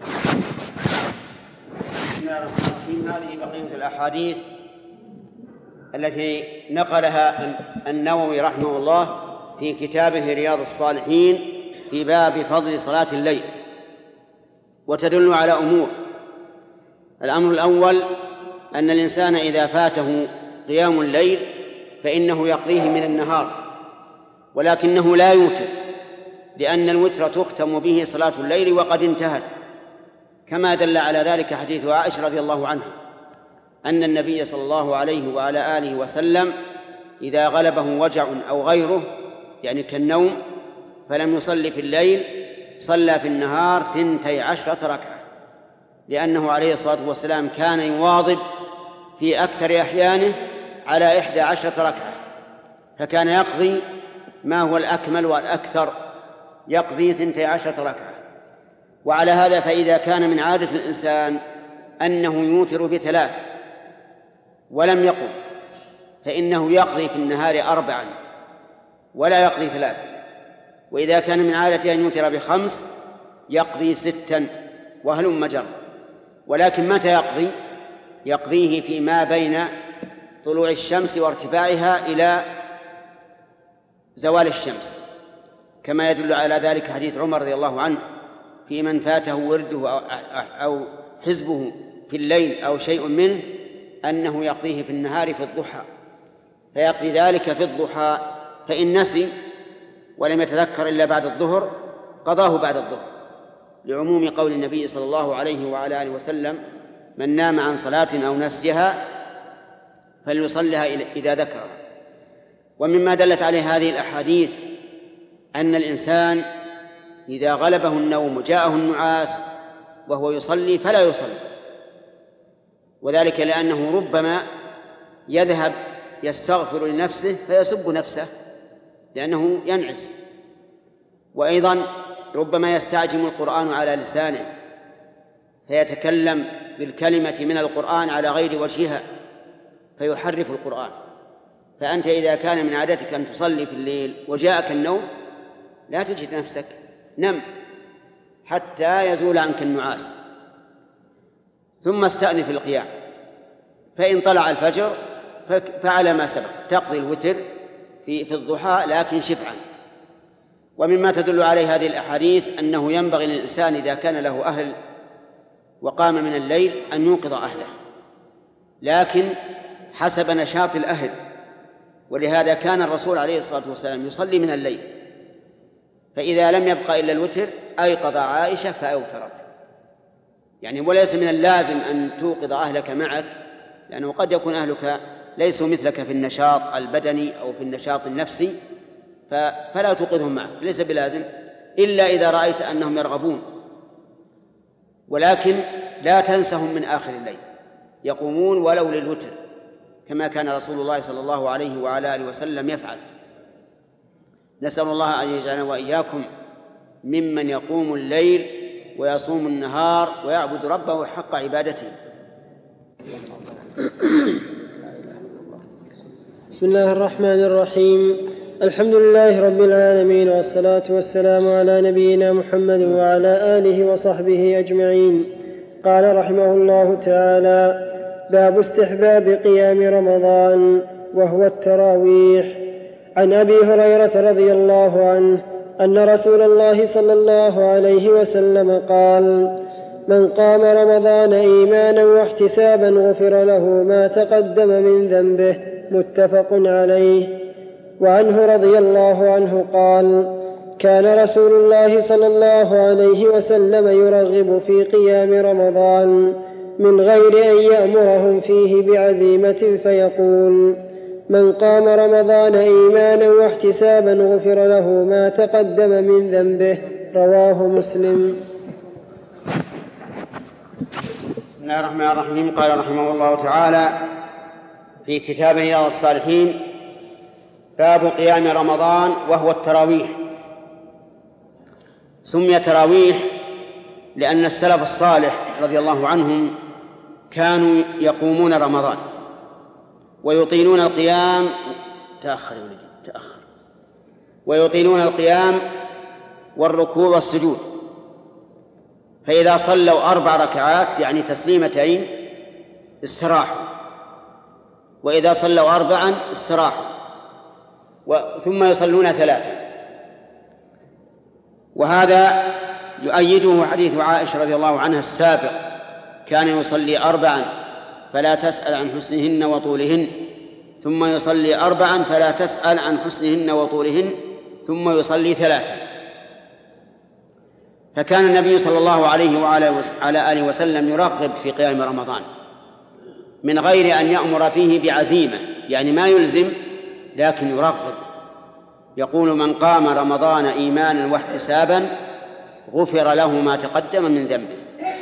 هذه بقية الأحاديث التي نقلها النووي رحمه الله في كتابه رياض الصالحين في باب فضل صلاة الليل، وتدل على أمور. الأمر الأول أن الإنسان إذا فاته قيام الليل فإنه يقضيه من النهار، ولكنه لا يوتر، لأن الوتر تختم به صلاة الليل وقد انتهت، كما دل على ذلك حديث عائشة رضي الله عنها أن النبي صلى الله عليه وعلى آله وسلم إذا غلبه وجع أو غيره يعني كالنوم فلم يصلي في الليل صلى في النهار ثنتي عشرة ركعة، لأنه عليه الصلاة والسلام كان يواظب في أكثر أحيانه على إحدى عشرة ركعة، فكان يقضي ما هو الأكمل والأكثر، يقضي ثنتي عشرة ركعة. وعلى هذا فإذا كان من عادة الإنسان أنه يوتر بثلاث ولم يقم فإنه يقضي في النهار أربعا ولا يقضي ثلاثا، وإذا كان من عادته أن يوتر بخمس يقضي ستا وهلم جر. ولكن متى يقضي؟ يقضيه فيما بين طلوع الشمس وارتفاعها إلى زوال الشمس، كما يدل على ذلك حديث عمر رضي الله عنه في من فاته ورده أو حزبه في الليل أو شيء منه أنه يقضيه في النهار في الضحى، فيقضي ذلك في الضحى، فإن نسي ولم يتذكر إلا بعد الظهر قضاه بعد الظهر، لعموم قول النبي صلى الله عليه وعلى آله وسلم: من نام عن صلاة أو نسيها فليصلها إذا ذكرها. ومما دلت عليه هذه الأحاديث أن الإنسان إذا غلبه النوم جاءه النعاس وهو يصلي فلا يصلي، وذلك لأنه ربما يذهب يستغفر لنفسه فيسب نفسه لأنه ينعس، وأيضا ربما يستعجم القرآن على لسانه فيتكلم بالكلمة من القرآن على غير وجهها فيحرف القرآن. فأنت إذا كان من عادتك أن تصلي في الليل وجاءك النوم لا تجهد نفسك، نم حتى يزول عنك النعاس، ثم استأنف القيام، فإن طلع الفجر فعلى ما سبق تقضي الوتر في في الضحى لكن شفعا. ومما تدل عليه هذه الأحاديث أنه ينبغي للإنسان إذا كان له أهل وقام من الليل أن يوقظ أهله، لكن حسب نشاط الأهل. ولهذا كان الرسول عليه الصلاة والسلام يصلي من الليل، فإذا لم يبقى إلا الوتر أيقظ عائشة فأوترت. يعني وليس من اللازم أن توقظ أهلك معك، لأنه قد يكون أهلك ليسوا مثلك في النشاط البدني أو في النشاط النفسي، فلا توقظهم معك، ليس بلازم إلا إذا رأيت أنهم يرغبون. ولكن لا تنسهم من آخر الليل، يقومون ولو للوتر كما كان رسول الله صلى الله عليه وعلى آله وسلم يفعل. نسأل الله أن يجعلنا وإياكم ممن يقوم الليل ويصوم النهار ويعبد ربه حق عبادته. بسم الله الرحمن الرحيم. الحمد لله رب العالمين، والصلاة والسلام على نبينا محمد وعلى آله وصحبه أجمعين. قال رحمه الله تعالى: باب استحباب قيام رمضان وهو التراويح. عن أبي هريرة رضي الله عنه أن رسول الله صلى الله عليه وسلم قال: من قام رمضان إيمانا واحتسابا غفر له ما تقدم من ذنبه. متفق عليه. وعنه رضي الله عنه قال: كان رسول الله صلى الله عليه وسلم يرغب في قيام رمضان من غير أن يأمرهم فيه بعزيمة، فيقول: من قام رمضان إيمانا واحتسابا غفر له ما تقدم من ذنبه. رواه مسلم. بسم الله الرحمن الرحيم. قال رحمه الله تعالى في كتاب رياض الصالحين: باب قيام رمضان وهو التراويح. سمي تراويح لأن السلف الصالح رضي الله عنهم كانوا يقومون رمضان ويطيلون القيام تأخر تأخر ويطيلون القيام والركوع والسجود. فإذا صلوا أربع ركعات يعني تسليمتين استراحوا، وإذا صلوا أربعا استراحوا، ثم يصلون ثلاثا. وهذا يؤيده حديث عائشة رضي الله عنها السابق: كان يصلي أربعا فلا تسأل عن حسنهن وطولهن، ثم يصلي أربعا فلا تسأل عن حسنهن وطولهن، ثم يصلي ثلاثا. فكان النبي صلى الله عليه وعلى آله وسلم يرغب في قيام رمضان من غير أن يأمر فيه بعزيمة، يعني ما يلزم لكن يرغب. يقول: من قام رمضان إيمانا واحتسابا غفر له ما تقدم من ذنبه.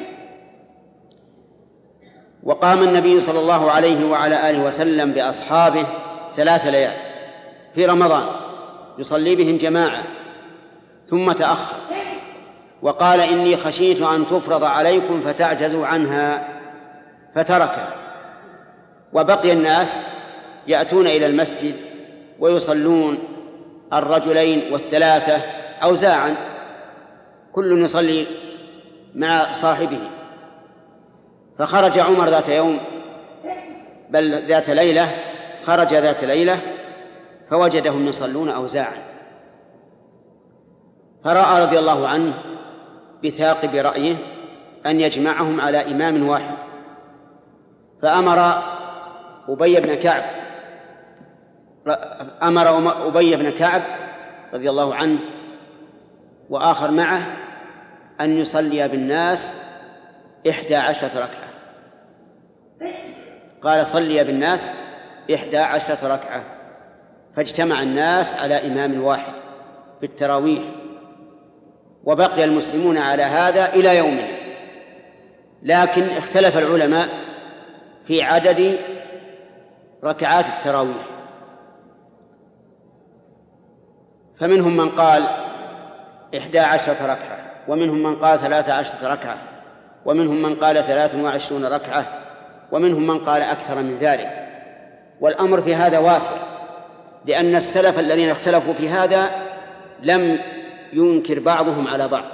وقام النبي صلى الله عليه وعلى آله وسلم بأصحابه ثلاث ليال في رمضان يصلي بهم جماعة، ثم تأخر وقال: إني خشيت أن تفرض عليكم فتعجزوا عنها، فتركها. وبقي الناس يأتون إلى المسجد ويصلون الرجلين والثلاثة أوزاعا، كل يصلي مع صاحبه. فخرج عمر ذات يوم بل ذات ليلة خرج ذات ليلة فوجدهم يصلون أوزاعا، فرأى رضي الله عنه بثاقب رأيه أن يجمعهم على إمام واحد، فأمر أبي بن كعب أمر أبي بن كعب رضي الله عنه وآخر معه أن يصلي بالناس إحدى عشرة ركعة. قال: صلي بالناس إحدى عشرة ركعة. فاجتمع الناس على إمام واحد في التراويح، وبقي المسلمون على هذا إلى يومنا. لكن اختلف العلماء في عدد ركعات التراويح، فمنهم من قال إحدى عشرة ركعة، ومنهم من قال ثلاثة عشرة ركعة، ومنهم من قال ثلاث وعشرون ركعة، ومنهم من قال أكثر من ذلك. والأمر في هذا واسع، لأن السلف الذين اختلفوا في هذا لم ينكر بعضهم على بعض،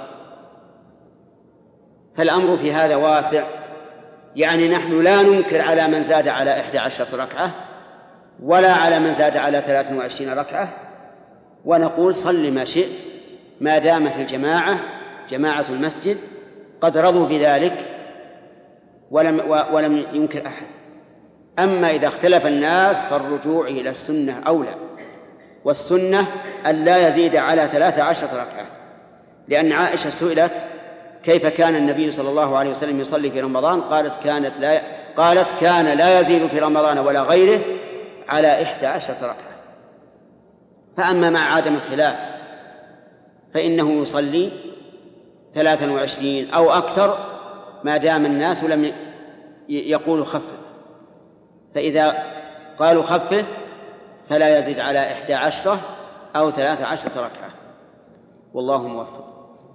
فالأمر في هذا واسع. يعني نحن لا ننكر على من زاد على إحدى عشرة ركعة ولا على من زاد على ثلاث وعشرين ركعة، ونقول صل ما شئت ما دامت الجماعة جماعة المسجد قد رضوا بذلك ولم, ولم ينكر أحد. أما إذا اختلف الناس فالرجوع إلى السنة أولى، والسنة أن لا يزيد على ثلاث عشرة ركعة، لأن عائشة سئلت كيف كان النبي صلى الله عليه وسلم يصلي في رمضان، قالت كانت لا قالت كان لا يزيد في رمضان ولا غيره على إحدى عشرة ركعة. فأما مع عدم الخلاف فإنه يصلي ثلاثا وعشرين أو أكثر ما دام الناس لم يقولوا خفف، فإذا قالوا خفف فلا يزيد على إحدى عشرة أو ثلاث عشرة ركعة، والله موفق.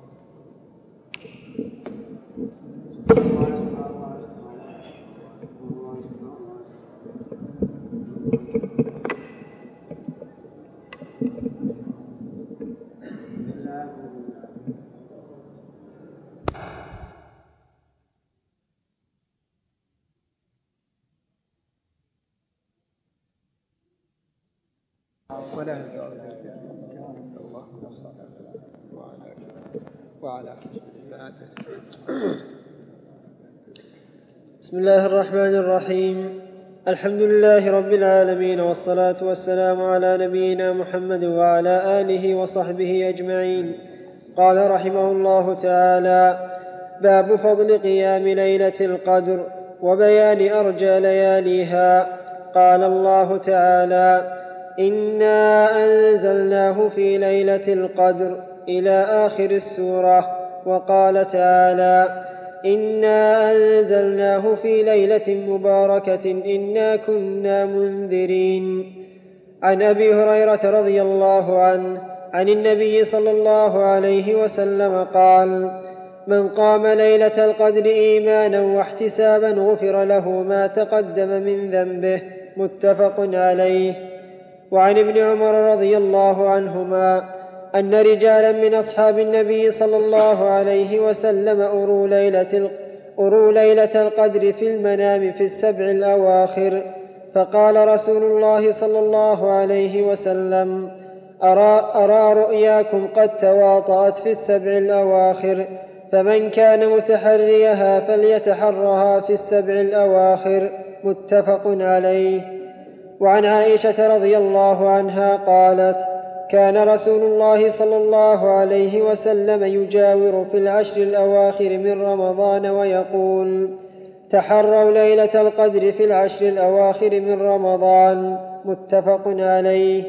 بسم الله الرحمن الرحيم. الحمد لله رب العالمين، والصلاة والسلام على نبينا محمد وعلى آله وصحبه أجمعين. قال رحمه الله تعالى: باب فضل قيام ليلة القدر وبيان أرجى لياليها. قال الله تعالى: إنا أنزلناه في ليلة القدر إلى آخر السورة. وقال تعالى: إنا أنزلناه في ليلة مباركة إنا كنا منذرين. عن أبي هريرة رضي الله عنه عن النبي صلى الله عليه وسلم قال: من قام ليلة القدر إيمانا واحتسابا غفر له ما تقدم من ذنبه. متفق عليه. وعن ابن عمر رضي الله عنهما أن رجالا من أصحاب النبي صلى الله عليه وسلم أروا ليلة, أروا ليلة القدر في المنام في السبع الأواخر، فقال رسول الله صلى الله عليه وسلم: أرى, أرى رؤياكم قد تواطأت في السبع الأواخر، فمن كان متحريها فليتحرها في السبع الأواخر. متفق عليه. وعن عائشة رضي الله عنها قالت: كان رسول الله صلى الله عليه وسلم يجاور في العشر الأواخر من رمضان ويقول: تحروا ليلة القدر في العشر الأواخر من رمضان. متفق عليه.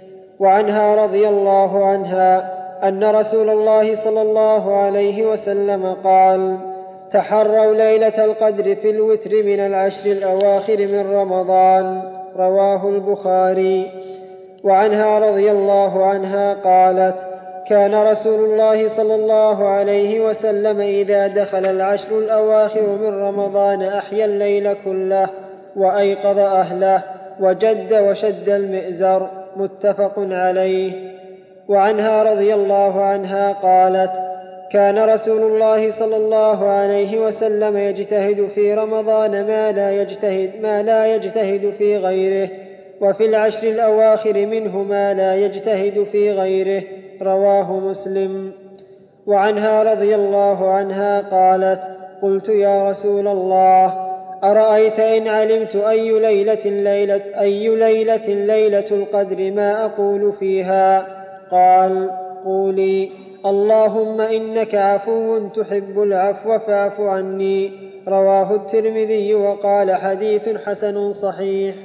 وعنها رضي الله عنها أن رسول الله صلى الله عليه وسلم قال: تحروا ليلة القدر في الوتر من العشر الأواخر من رمضان. رواه البخاري. وعنها رضي الله عنها قالت: كان رسول الله صلى الله عليه وسلم إذا دخل العشر الأواخر من رمضان أحيا الليل كله وأيقظ أهله وجد وشد المئزر. متفق عليه. وعنها رضي الله عنها قالت: كان رسول الله صلى الله عليه وسلم يجتهد في رمضان ما لا يجتهد, ما لا يجتهد في غيره، وفي العشر الأواخر منه ما لا يجتهد في غيره. رواه مسلم. وعنها رضي الله عنها قالت: قلت يا رسول الله، أرأيت إن علمت أي ليلة ليلة, أي ليلة ليلة القدر ما أقول فيها؟ قال: قولي: اللهم إنك عفو تحب العفو فاعف عني. رواه الترمذي وقال: حديث حسن صحيح.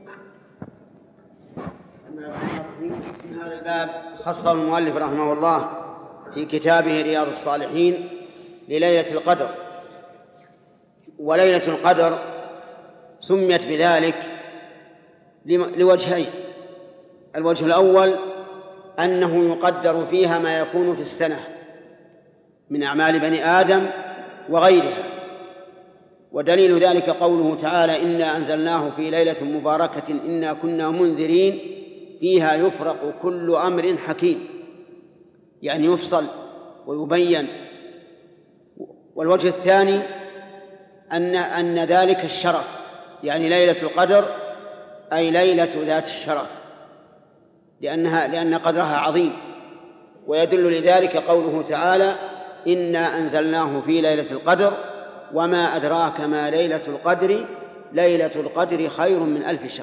في هذا الباب خصه المؤلف رحمه الله في كتابه رياض الصالحين لليلة القدر. وليلة القدر سميت بذلك لوجهين: الوجه الأول أنه يقدر فيها ما يكون في السنة من أعمال بني آدم وغيرها، ودليل ذلك قوله تعالى: إنا أنزلناه في ليلة مباركة إنا كنا منذرين فيها يفرق كل أمر حكيم، يعني يفصل ويبين. والوجه الثاني أن أن ذلك الشرف، يعني ليلة القدر أي ليلة ذات الشرف، لأنها لأن قدرها عظيم. ويدل لذلك قوله تعالى: إنا أنزلناه في ليلة القدر وما أدراك ما ليلة القدر ليلة القدر خير من ألف شهر.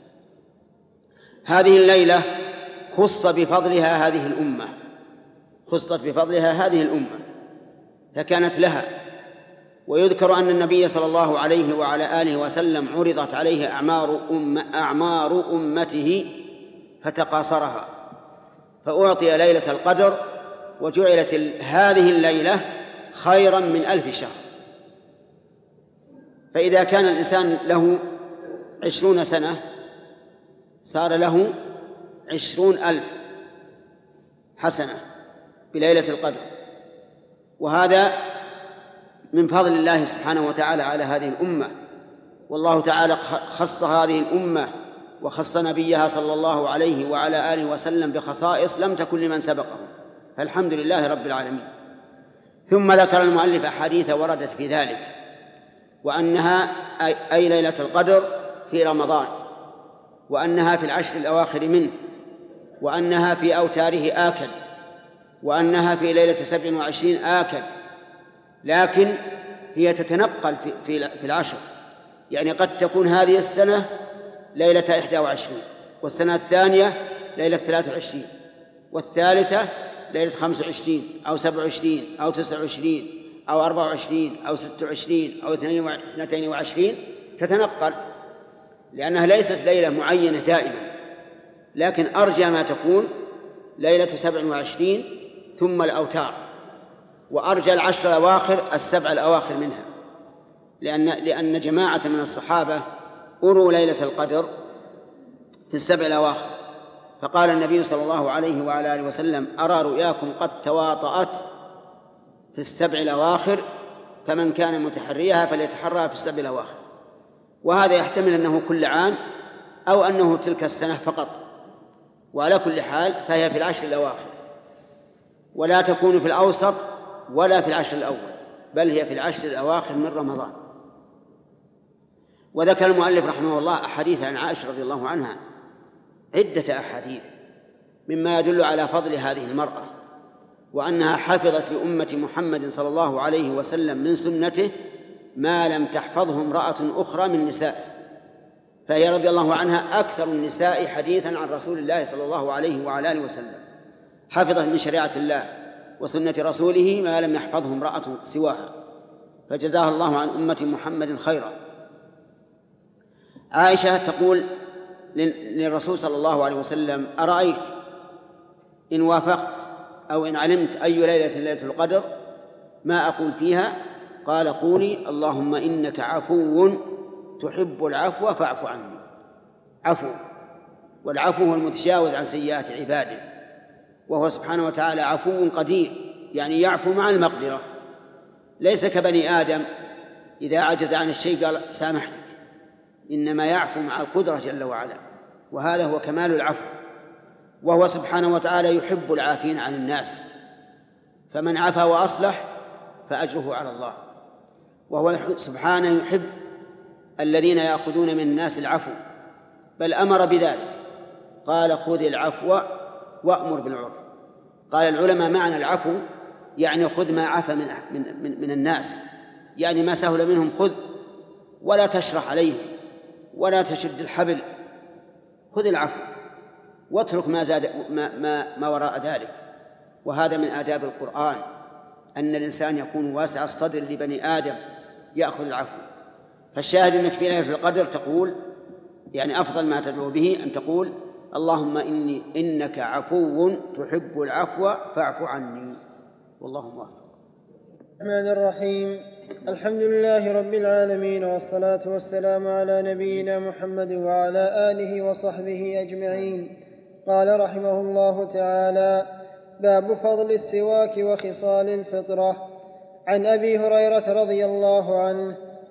هذه الليلة خص بفضلها هذه الأمة، خصت بفضلها هذه الأمة فكانت لها. ويذكر أن النبي صلى الله عليه وعلى آله وسلم عرضت عليه أعمار, أم أعمار أمته فتقاصرها فأعطي ليلة القدر، وجعلت هذه الليلة خيرا من ألف شهر. فإذا كان الإنسان له عشرون سنة صار له عشرون ألف حسنة بليلة القدر، وهذا من فضل الله سبحانه وتعالى على هذه الأمة. والله تعالى خص هذه الأمة وخص نبيها صلى الله عليه وعلى آله وسلم بخصائص لم تكن لمن سبقهم، فالحمد لله رب العالمين. ثم ذكر المؤلف أحاديث وردت في ذلك، وأنها أي ليلة القدر في رمضان، وأنها في العشر الأواخر منه، وأنها في أوتاره آكد، وأنها في ليلة سبع وعشرين آكد، لكن هي تتنقل في, في, في العشر. يعني قد تكون هذه السنة ليلة إحدى وعشرين، والسنة الثانية ليلة ثلاث وعشرين، والثالثة ليلة خمس وعشرين أو سبع وعشرين أو تسع وعشرين أو أربع وعشرين أو ست وعشرين أو اثنتين وعشرين، تتنقل، لأنها ليست ليلة معينة دائما، لكن أرجى ما تكون ليلة سبع وعشرين ثم الأوتار، وأرجى العشر الأواخر السبع الأواخر منها، لأن, لأن جماعة من الصحابة أروا ليلة القدر في السبع الأواخر، فقال النبي صلى الله عليه وعلى آله وسلم: أرى رؤياكم قد تواطأت في السبع الأواخر، فمن كان متحريها فليتحرى في السبع الأواخر. وهذا يحتمل أنه كل عام أو أنه تلك السنة فقط، وعلى كل حال فهي في العشر الأواخر، ولا تكون في الأوسط ولا في العشر الأول، بل هي في العشر الأواخر من رمضان. وذكر المؤلف رحمه الله أحاديث عن عائشة رضي الله عنها، عدة أحاديث مما يدل على فضل هذه المرأة، وأنها حفظت لأمة محمد صلى الله عليه وسلم من سنته ما لم تحفظه امرأة أخرى من نساء، فهي رضي الله عنها أكثر النساء حديثا عن رسول الله صلى الله عليه وعلى آله وسلم، حفظت من شريعة الله وسنة رسوله ما لم يحفظه امرأة سواها، فجزاها الله عن أمة محمد خيرا. عائشة تقول للرسول صلى الله عليه وسلم: أرأيت إن وافقت أو إن علمت أي ليلة ليلة القدر ما أقول فيها؟ قال: قولي اللهم إنك عفو تحب العفو فاعف عني. عفو، والعفو هو المتجاوز عن سيئات عباده، وهو سبحانه وتعالى عفو قدير، يعني يعفو مع المقدرة، ليس كبني آدم إذا عجز عن الشيء قال سامحتك، إنما يعفو مع القدرة جل وعلا، وهذا هو كمال العفو. وهو سبحانه وتعالى يحب العافين عن الناس، فمن عفا وأصلح فأجره على الله. وهو سبحانه يحب الذين يأخذون من الناس العفو، بل أمر بذلك، قال: خذ العفو وأمر بالعرف. قال العلماء: معنى العفو يعني خذ ما عفا من, من, من الناس، يعني ما سهل منهم خذ، ولا تشرح عليهم ولا تشد الحبل، خذ العفو واترك ما, زاد ما, ما, ما وراء ذلك. وهذا من آداب القرآن، أن الإنسان يكون واسع الصدر لبني آدم يأخذ العفو. فالشاهد أنك في ليلة القدر تقول، يعني أفضل ما تدعو به أن تقول: اللهم إني إنك عفو تحب العفو فاعف عني. والله موفق. الرحمن الرحيم. الحمد لله رب العالمين، والصلاة والسلام على نبينا محمد وعلى آله وصحبه أجمعين. قال رحمه الله تعالى: باب فضل السواك وخصال الفطرة. عن أبي هريرة رضي الله عنه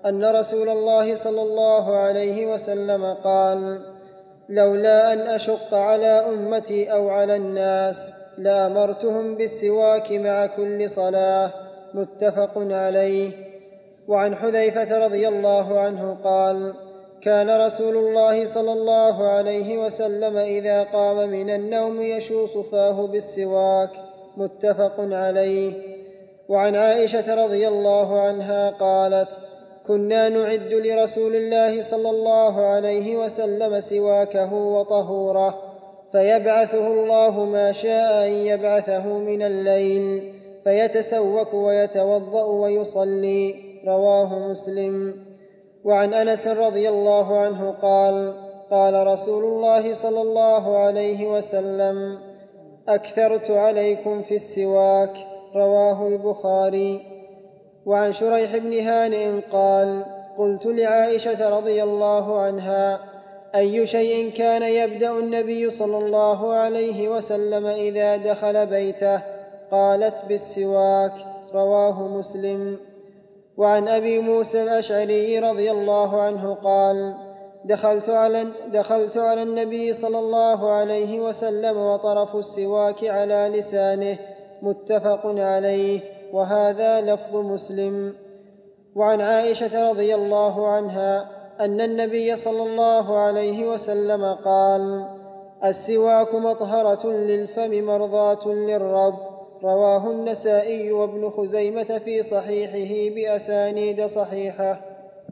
أن رسول الله صلى الله عليه وسلم قال: لولا أن أشق على أمتي أو على الناس لأمرتهم بالسواك مع كل صلاة. متفق عليه. وعن حذيفة رضي الله عنه قال: كان رسول الله صلى الله عليه وسلم إذا قام من النوم يشوص فاه بالسواك. متفق عليه. وعن عائشة رضي الله عنها قالت: كنا نعد لرسول الله صلى الله عليه وسلم سواكه وطهوره، فيبعثه الله ما شاء أن يبعثه من الليل، فيتسوك ويتوضأ ويصلي. رواه مسلم. وعن أنس رضي الله عنه قال: قال رسول الله صلى الله عليه وسلم: أكثرت عليكم في السواك. رواه البخاري. وعن شريح بن هانئ قال: قلت لعائشة رضي الله عنها: أي شيء كان يبدأ النبي صلى الله عليه وسلم إذا دخل بيته؟ قالت: بالسواك. رواه مسلم. وعن أبي موسى الأشعري رضي الله عنه قال: دخلت على, دخلت على النبي صلى الله عليه وسلم وطرف السواك على لسانه. متفق عليه. وهذا لفظ مسلم. وعن عائشة رضي الله عنها أن النبي صلى الله عليه وسلم قال: السواك مطهرة للفم مرضاة للرب. رواه النسائي وابن خزيمة في صحيحه بأسانيد صحيحة.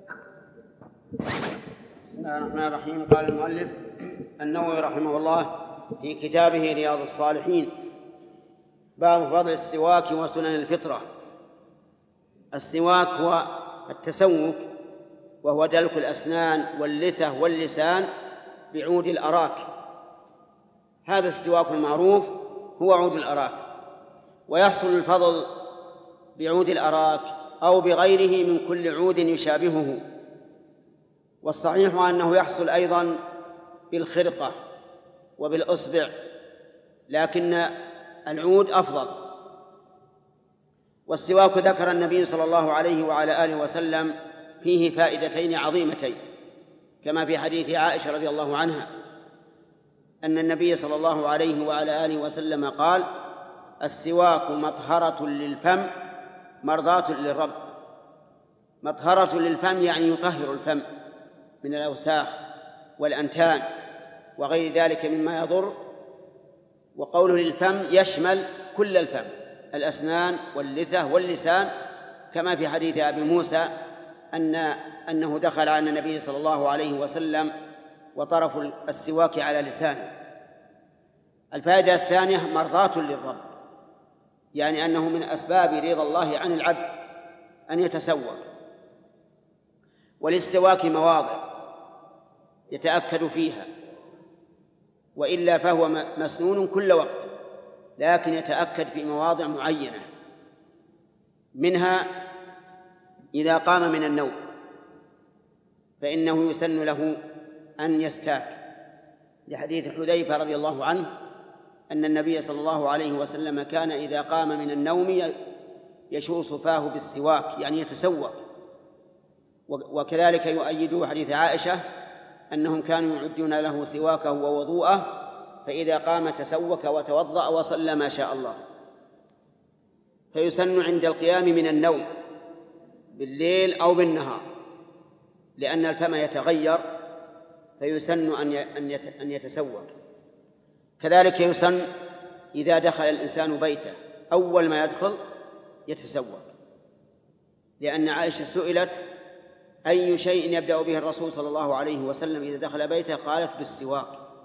بسم الله الرحمن الرحيم. قال المؤلف النووي رحمه الله في كتابه رياض الصالحين: باب فضل السواك وسنن الفطرة. السواك هو التسوك، وهو دلك الأسنان واللثة واللسان بعود الأراك. هذا السواك المعروف هو عود الأراك، ويحصل الفضل بعود الأراك أو بغيره من كل عود يشابهه. والصحيح أنه يحصل أيضا بالخرقة وبالأصبع، لكن العود أفضل. والسواك ذكر النبي صلى الله عليه وعلى آله وسلم فيه فائدتين عظيمتين، كما في حديث عائشة رضي الله عنها أن النبي صلى الله عليه وعلى آله وسلم قال: السواك مطهرة للفم مرضاة للرب. مطهرة للفم يعني يطهر الفم من الأوساخ والأنتان وغير ذلك مما يضر. وقوله للفم يشمل كل الفم، الأسنان واللثة واللسان، كما في حديث أبي موسى أن أنه دخل على النبي صلى الله عليه وسلم وطرف السواك على لسانه. الفائدة الثانية مرضاة للرب، يعني أنه من أسباب رضا الله عن العبد أن يتسوك. والاستواك مواضع يتأكد فيها، وإلا فهو مسنون كل وقت، لكن يتأكد في مواضع معينة. منها إذا قام من النوم فإنه يسن له أن يستاك، لحديث حذيفة رضي الله عنه أن النبي صلى الله عليه وسلم كان إذا قام من النوم يشوص فاه بالسواك، يعني يتسوك. وكذلك يؤيد حديث عائشة أنهم كانوا يعدون له سواكه ووضوءه، فإذا قام تسوك وتوضأ وصلى ما شاء الله. فيسن عند القيام من النوم بالليل أو بالنهار، لأن الفم يتغير، فيسن أن يتسوك. كذلك يسن إذا دخل الإنسان بيته أول ما يدخل يتسوك، لأن عائشة سئلت: أي شيء يبدأ به الرسول صلى الله عليه وسلم إذا دخل بيته؟ قالت: بالسواك.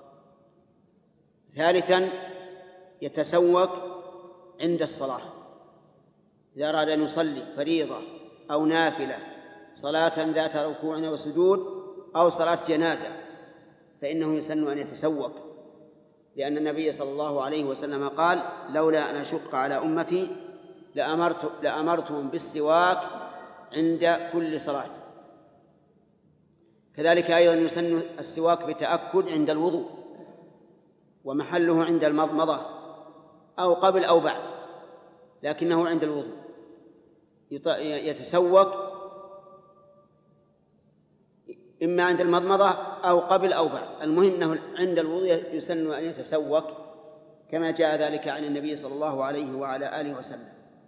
ثالثا يتسوك عند الصلاة، إذا أراد أن يصلي فريضة أو نافلة، صلاة ذات ركوع وسجود أو صلاة جنازة، فإنه يسن أن يتسوك، لأن النبي صلى الله عليه وسلم قال: لولا أن أشق على أمتي لأمرت لأمرتهم بالسواك عند كل صلاة. كذلك أيضا يسن السواك بتأكد عند الوضوء، ومحله عند المضمضة أو قبل أو بعد، لكنه عند الوضوء يتسوك إما عند المضمضة أو قبل أو بعد، المهم أنه عند الوضوء يسن أن يتسوك كما جاء ذلك عن النبي صلى الله عليه وعلى آله وسلم.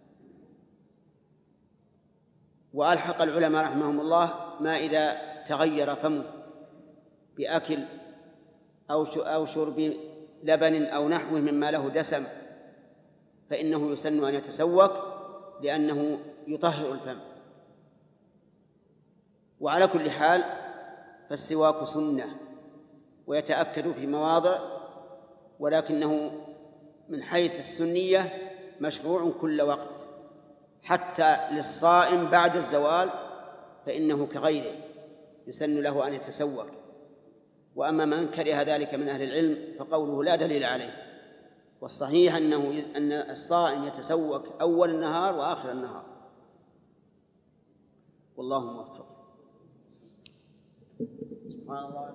وألحق العلماء رحمهم الله ما إذا تغير فمه بأكل أو شرب لبن أو نحوه مما له دسم فإنه يسن أن يتسوك لأنه يطهر الفم. وعلى كل حال فالسواك سنة ويتأكد في مواضع، ولكنه من حيث السنية مشروع كل وقت، حتى للصائم بعد الزوال فإنه كغيره يسن له أن يتسوك. وأما من كره ذلك من أهل العلم فقوله لا دليل عليه، والصحيح أنه أن الصائم يتسوك أول النهار وآخر النهار، والله موفق. سبحان الله.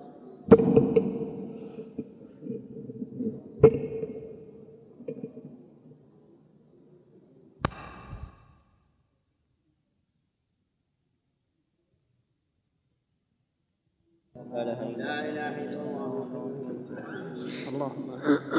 لا إله إلا الله. اللهم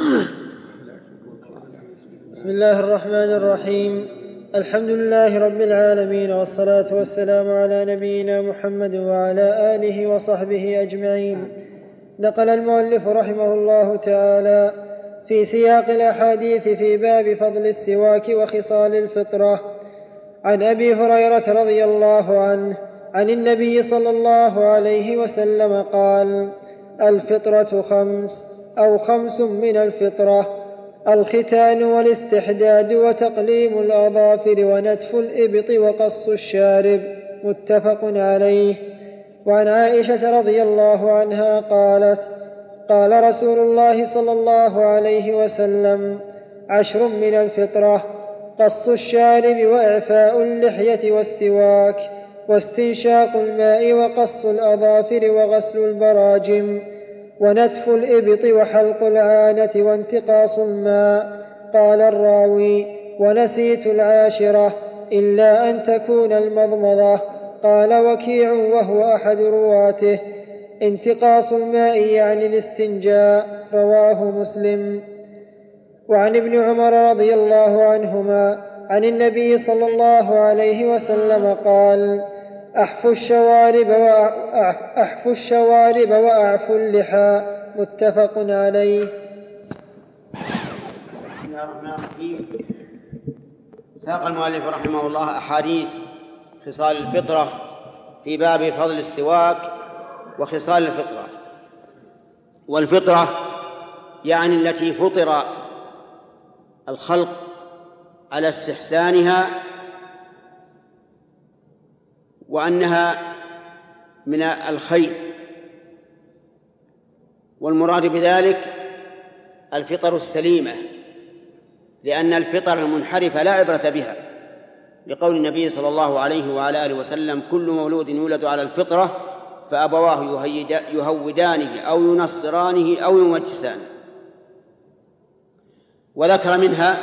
بسم الله الرحمن الرحيم. الحمد لله رب العالمين، والصلاة والسلام على نبينا محمد وعلى آله وصحبه أجمعين. نقل المؤلف رحمه الله تعالى في سياق الأحاديث في باب فضل السواك وخصال الفطرة عن أبي هريرة رضي الله عنه عن النبي صلى الله عليه وسلم قال: الفطرة خمس أو خمس من الفطرة: الختان والاستحداد وتقليم الأظافر ونتف الإبط وقص الشارب، متفق عليه. وعن عائشة رضي الله عنها قالت: قال رسول الله صلى الله عليه وسلم: عشر من الفطرة: قص الشارب وإعفاء اللحية والسواك واستنشاق الماء وقص الأظافر وغسل البراجم ونتف الإبط وحلق العانة وانتقاص الماء. قال الراوي: ونسيت العاشرة إلا أن تكون المضمضة. قال وكيع وهو أحد رواته: انتقاص الماء يعني الاستنجاء، رواه مسلم. وعن ابن عمر رضي الله عنهما عن النبي صلى الله عليه وسلم قال: أحفوا الشوارب وأحفوا الشوارب وأعفوا اللحى، متفق عليه. بسم الله الرحمن الرحيم. ساق المؤلف رحمه الله أحاديث خصال الفطرة في باب فضل السواك وخصال الفطرة. والفطرة يعني التي فطر الخلق على استحسانها وأنها من الخير، والمراد بذلك الفطر السليمة، لأن الفطر المنحرفة لا عبرة بها، لقول النبي صلى الله عليه وعلى آله وسلم: كل مولود يولد على الفطرة فأبواه يهودانه أو ينصرانه أو يمجسانه. وذكر منها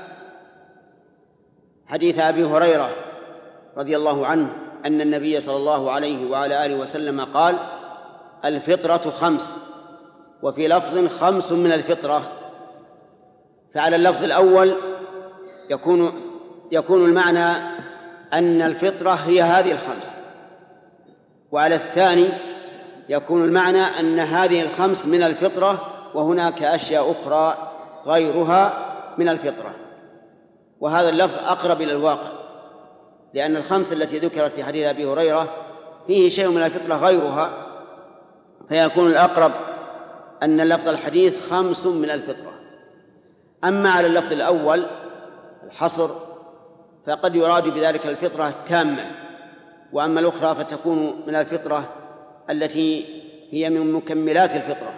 حديث أبي هريرة رضي الله عنه أن النبي صلى الله عليه وعلى آله وسلم قال: الفطرة خمس، وفي لفظ خمس من الفطرة. فعلى اللفظ الأول يكون يكون المعنى أن الفطرة هي هذه الخمس، وعلى الثاني يكون المعنى أن هذه الخمس من الفطرة وهناك أشياء أخرى غيرها من الفطرة. وهذا اللفظ أقرب إلى الواقع، لأن الخمس التي ذكرت في حديث أبي هريرة فيه شيء من الفطرة غيرها، فيكون الأقرب أن اللفظ الحديث خمس من الفطرة. أما على اللفظ الأول الحصر فقد يراد بذلك الفطرة التامة، وأما الأخرى فتكون من الفطرة التي هي من مكملات الفطرة.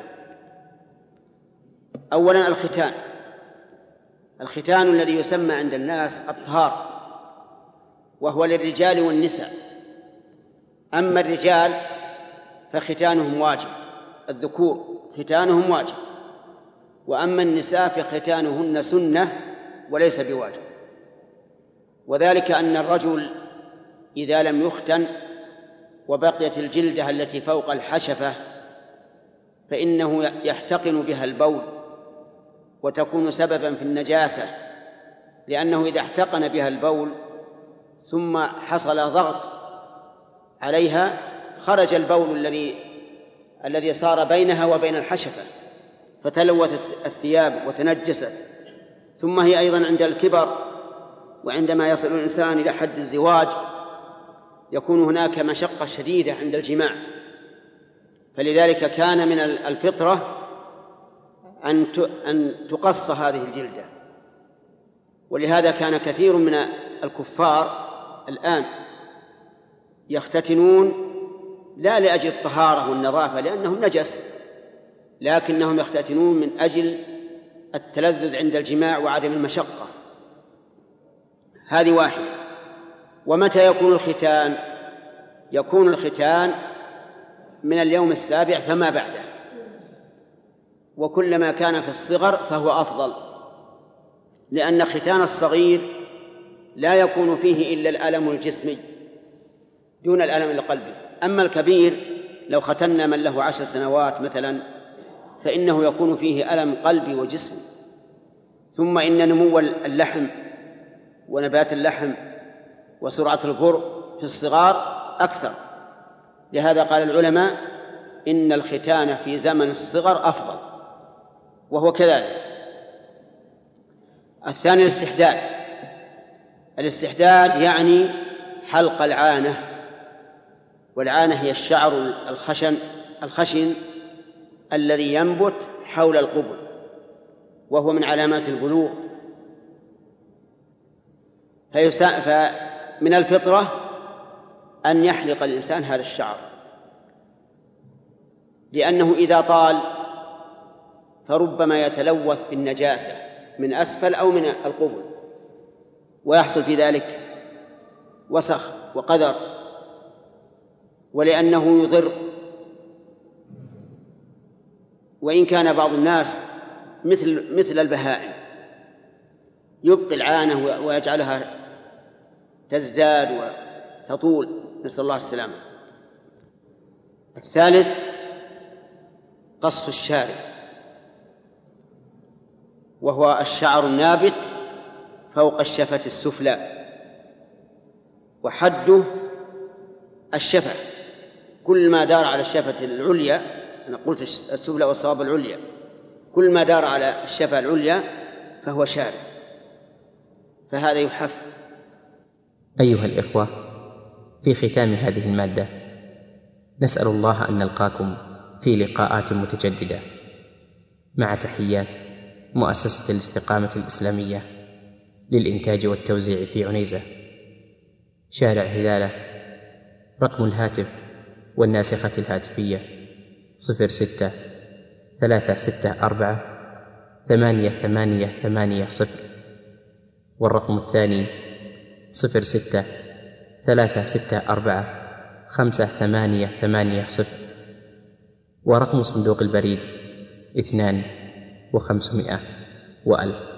أولا الختان. الختان الذي يسمى عند الناس الطهار، وهو للرجال والنساء. أما الرجال فختانهم واجب، الذكور ختانهم واجب، وأما النساء فختانهن سنة وليس بواجب. وذلك أن الرجل إذا لم يختن وبقيت الجلدة التي فوق الحشفة فإنه يحتقن بها البول وتكون سببا في النجاسة، لأنه إذا احتقن بها البول ثم حصل ضغط عليها خرج البول الذي الذي صار بينها وبين الحشفة فتلوثت الثياب وتنجست. ثم هي أيضا عند الكبر وعندما يصل الإنسان إلى حد الزواج يكون هناك مشقة شديدة عند الجماع، فلذلك كان من الفطرة أن تقص هذه الجلدة. ولهذا كان كثير من الكفار الآن يختتنون لا لأجل الطهارة والنظافة لأنهم نجس، لكنهم يختتنون من أجل التلذذ عند الجماع وعدم المشقة. هذه واحدة. ومتى يكون الختان؟ يكون الختان من اليوم السابع فما بعده، وكلما كان في الصغر فهو أفضل، لأن ختان الصغير لا يكون فيه إلا الألم الجسمي دون الألم القلبي. أما الكبير لو ختنا من له عشر سنوات مثلا فإنه يكون فيه ألم قلبي وجسمي. ثم إن نمو اللحم ونبات اللحم وسرعة البرء في الصغار أكثر، لهذا قال العلماء إن الختان في زمن الصغر أفضل، وهو كذلك. الثاني الاستحداد. الاستحداد يعني حلق العانة، والعانة هي الشعر الخشن الخشن الذي ينبت حول القبل، وهو من علامات البلوغ. فمن الفطرة أن يحلق الإنسان هذا الشعر، لأنه إذا طال فربما يتلوث بالنجاسة من أسفل أو من القبل ويحصل في ذلك وسخ وقذر، ولأنه يضر. وإن كان بعض الناس مثل مثل البهائم يبقي العانة ويجعلها تزداد وتطول، نسأل الله السلامة. الثالث قص الشارب، وهو الشعر النابت فوق الشفة السفلى، وحده الشفة، كل ما دار على الشفة العليا، أنا قلت السفلى والصواب العليا، كل ما دار على الشفة العليا فهو شارب، فهذا يحف. أيها الإخوة، في ختام هذه المادة نسأل الله أن نلقاكم في لقاءات متجددة، مع تحيات مؤسسة الاستقامة الإسلامية للإنتاج والتوزيع في عنيزة، شارع هلالة. رقم الهاتف والناسخة الهاتفية صفر ستة ثلاثة ستة أربعة ثمانية ثمانية ثمانية صفر، والرقم الثاني صفر ستة ثلاثة ستة أربعة خمسة ثمانية ثمانية صفر، ورقم صندوق البريد اثنان وخمسمائة وألف.